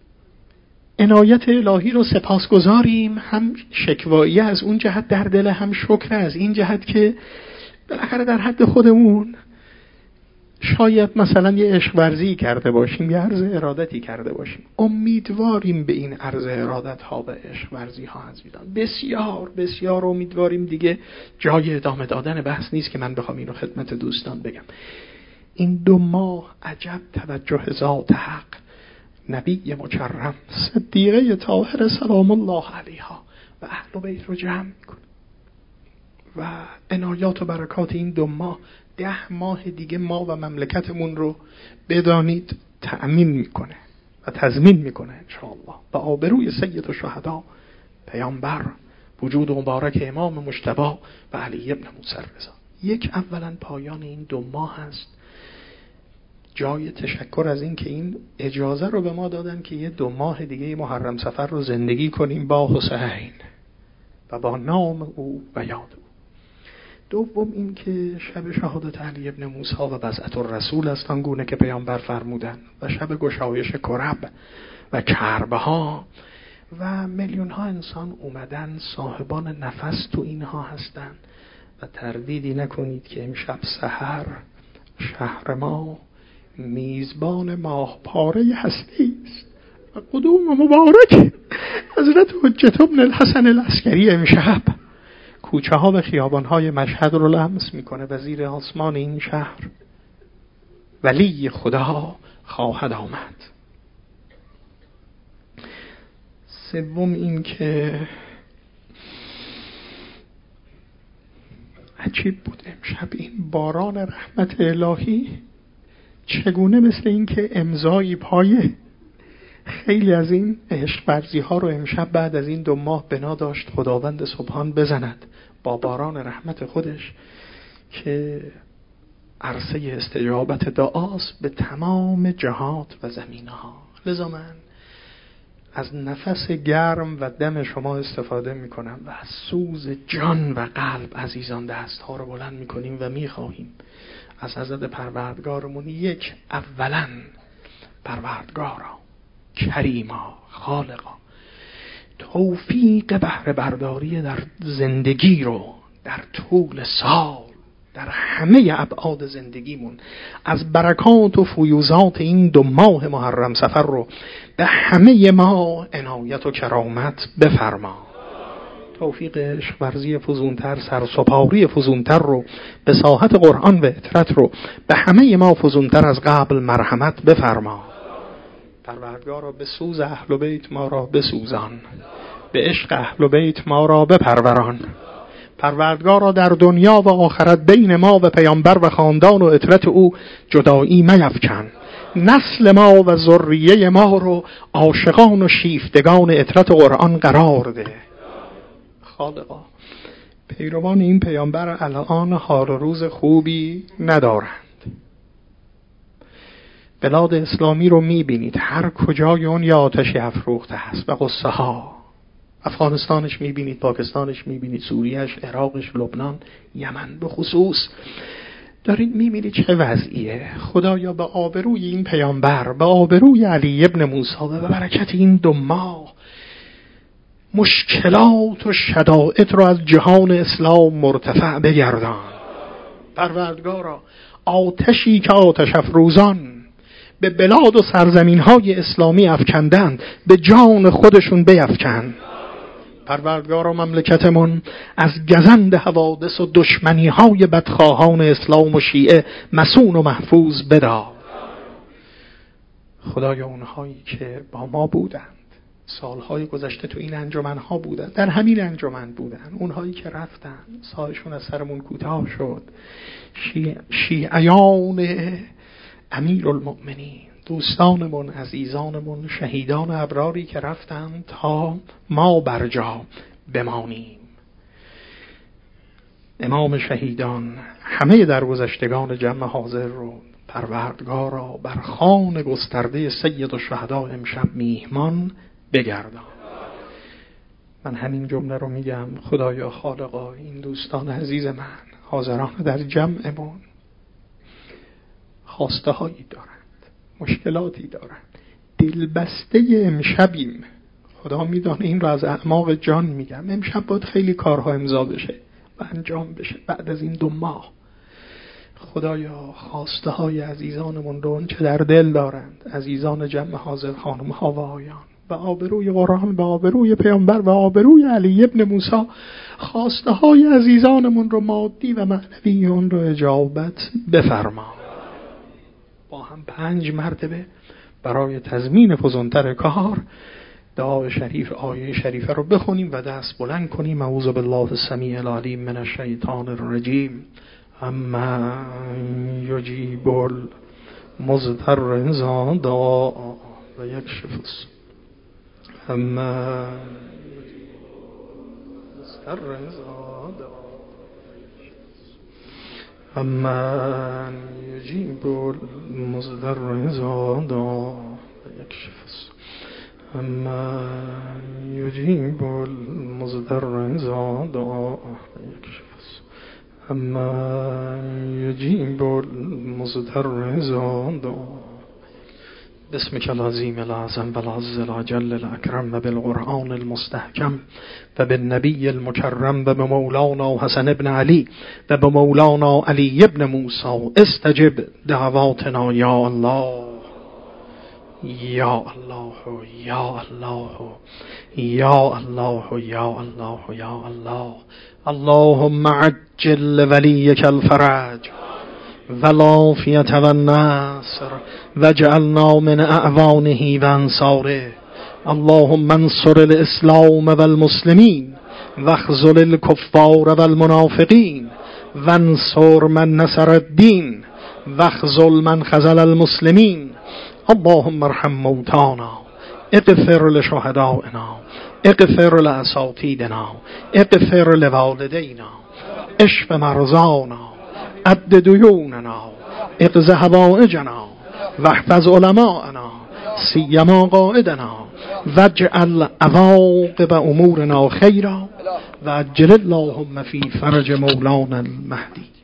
عنایت الهی رو سپاسگزاریم، هم شکوایی از اون جهت در دل، هم شکر از این جهت که بالاخره در حد خودمون شاید مثلا یه عشق ورزی کرده باشیم، یه عرض ارادتی کرده باشیم. امیدواریم به این عرض ارادت ها و عشق ورزی ها عزیزان، بسیار بسیار امیدواریم. دیگه جای ادامه دادن بحث نیست که من بخوام این رو خدمت دوستان بگم. این 2 ماه عجب توجه ذات حق، نبی مکرم، صدیقه طاهره سلام الله علیها و اهل بیت رو جمع میکنه و عنایات و برکات این 2 ماه 10 ماه دیگه ما و مملکتمون رو بدانید تأمین میکنه و تضمین میکنه انشاءالله به آبروی سید الشهدا پیامبر وجود مبارک امام مجتبی و علی ابن موسی رضا. یک اولا پایان این 2 ماه هست، جای تشکر از این که این اجازه رو به ما دادن که یه 2 ماه دیگه محرم سفر رو زندگی کنیم با حسین و با نام او و یاد او. دوم این که شب شهادت علی ابن موسی و بیعت الرسول است، آنگونه که پیامبر فرمودن، و شب گشایش کرب و کربه ها و میلیون ها انسان اومدن صاحبان نفس تو اینها هستن و تردیدی نکنید که امشب سحر شهر ما میزبان ماه پاره هستی است و قدوم مبارک حضرت حجت ابن الحسن العسکری امشب کوچه ها و خیابان های مشهد رو لمس میکنه و زیر آسمان این شهر ولی خدا خواهد آمد. سوم این که عجیب بود امشب این باران رحمت الهی چگونه مثل این که امضایی پای خیلی از این عشق ورزی ها رو امشب بعد از این 2 ماه بنا داشت خداوند سبحان بزند با باران رحمت خودش که عرصه استجابت دعاست به تمام جهات و زمینه ها. لذا من از نفس گرم و دم شما استفاده می کنم و از سوز جان و قلب عزیزان دست ها رو بلند می کنیم و می خواهیم از حضرت پروردگارمون یک اولا پروردگارا کریما خالقا توفیق بهره برداری در زندگی رو در طول سال در همه ابعاد زندگیمون از برکات و فیوزات این 2 ماه محرم سفر رو به همه ما عنایت و کرامت بفرما. توفیق عشق ورزی فزونتر، سرسپاری فزونتر رو به ساحت قرآن و اطرت رو به همه ما فزونتر از قبل مرحمت بفرما. پروردگارا به سوز اهل بیت ما را بسوزان، به عشق اهل بیت ما را بپروران. پروردگارا در دنیا و آخرت بین ما و پیامبر و خاندان و اطرت او جدایی میفکن. نسل ما و ذریه ما رو عاشقان و شیفتگان اطرت قرآن قرار ده. خالقا پیروان این پیامبر الان حال و روز خوبی ندارند. بلاد اسلامی رو میبینید هر کجای اون یا آتشی افروخته هست و غصه ها افغانستانش میبینید، پاکستانش میبینید، سوریهش، عراقش، لبنان، یمن به خصوص. دارید میبینید چه وضعیه. خدایا به آبروی این پیامبر، به آبروی علی ابن موسی و به برکت این 2 ماه مشکلات و شدائد رو از جهان اسلام مرتفع بگردان. پروردگارا آتشی که آتش افروزان به بلاد و سرزمین های اسلامی افکندند به جان خودشون بیفکن. پروردگارا مملکتمون از گزند حوادث و دشمنی های بدخواهان اسلام و شیعه مسون و محفوظ بدار. خدایا اونهایی که با ما بودند، سالهای گذشته تو این انجمنها بودند، در همین انجمن بودند، اونهایی که رفتن سایشون از سرمون کوتاه شد، شیعیان امیرالمؤمنین، دوستانمون، عزیزانمون، شهیدان ابراری که رفتن تا ما برجا بمانیم. امام شهیدان همه درگذشتگان جمع حاضر رو پروردگارا بر خوان گسترده سید الشهدا امشب میهمان بگردان. من همین جمله رو میگم. خدایا خالقا این دوستان عزیز من حاضران در جمعمون خواسته هایی دارند، مشکلاتی دارند، دلبسته امشبیم. خدا میدانه این رو از اعماق جان میگم. امشب باید خیلی کارها امضا بشه و انجام بشه بعد از این 2 ماه. خدایا خواسته های عزیزانمون رو چه در دل دارند، عزیزان جمع حاضر، خانم ها و آقایان، به آبروی قرآن، به آبروی پیامبر، به آبروی علی ابن موسی، خواسته های عزیزانمون رو مادی و معنوی اون رو اجابت بفرما. با هم 5 مرتبه برای تضمین فزونتر کار دعای شریف، آیه شریفه رو بخونیم و دست بلند کنیم. اعوذ بالله السمیع العلیم من الشیطان الرجیم. اما یجیب المضطر اذا دعا و یکشف السوء. اما المضطر اذا دعا اما یجیب المضطر اذا دعا و یکشف السوء. اما یجیب المضطر اذا دعا و یکشف السوء. اما یجیب المضطر اذا دعا. بسمك العظیم العظم والعز العجل الاکرم و بالقرآن المستحکم و بالنبی المکرم و بمولانا حسن ابن علی و بمولانا علی ابن موسی استجب دعواتنا یا الله یا الله یا الله یا الله یا الله یا الله. اللهم عجل لولیک الفرج والعافیة والنصر واجعلنا من اعوانه و انصاره. اللهم انصر الاسلام والمسلمین واخذل الكفار والمنافقین وانصر من نصر الدین واخذل من خذل المسلمین. اللهم ارحم موتانا، اغفر لشهدائنا، اغفر لاساتیدنا، اغفر لوالدینا، اشف مرضانا، عد دیوننا، اقض حوائجنا، واحفظ علماءنا سیما قائدنا، واجعل عواقب امورنا خیرا، و عجل اللهم فی فرج مولانا المهدی.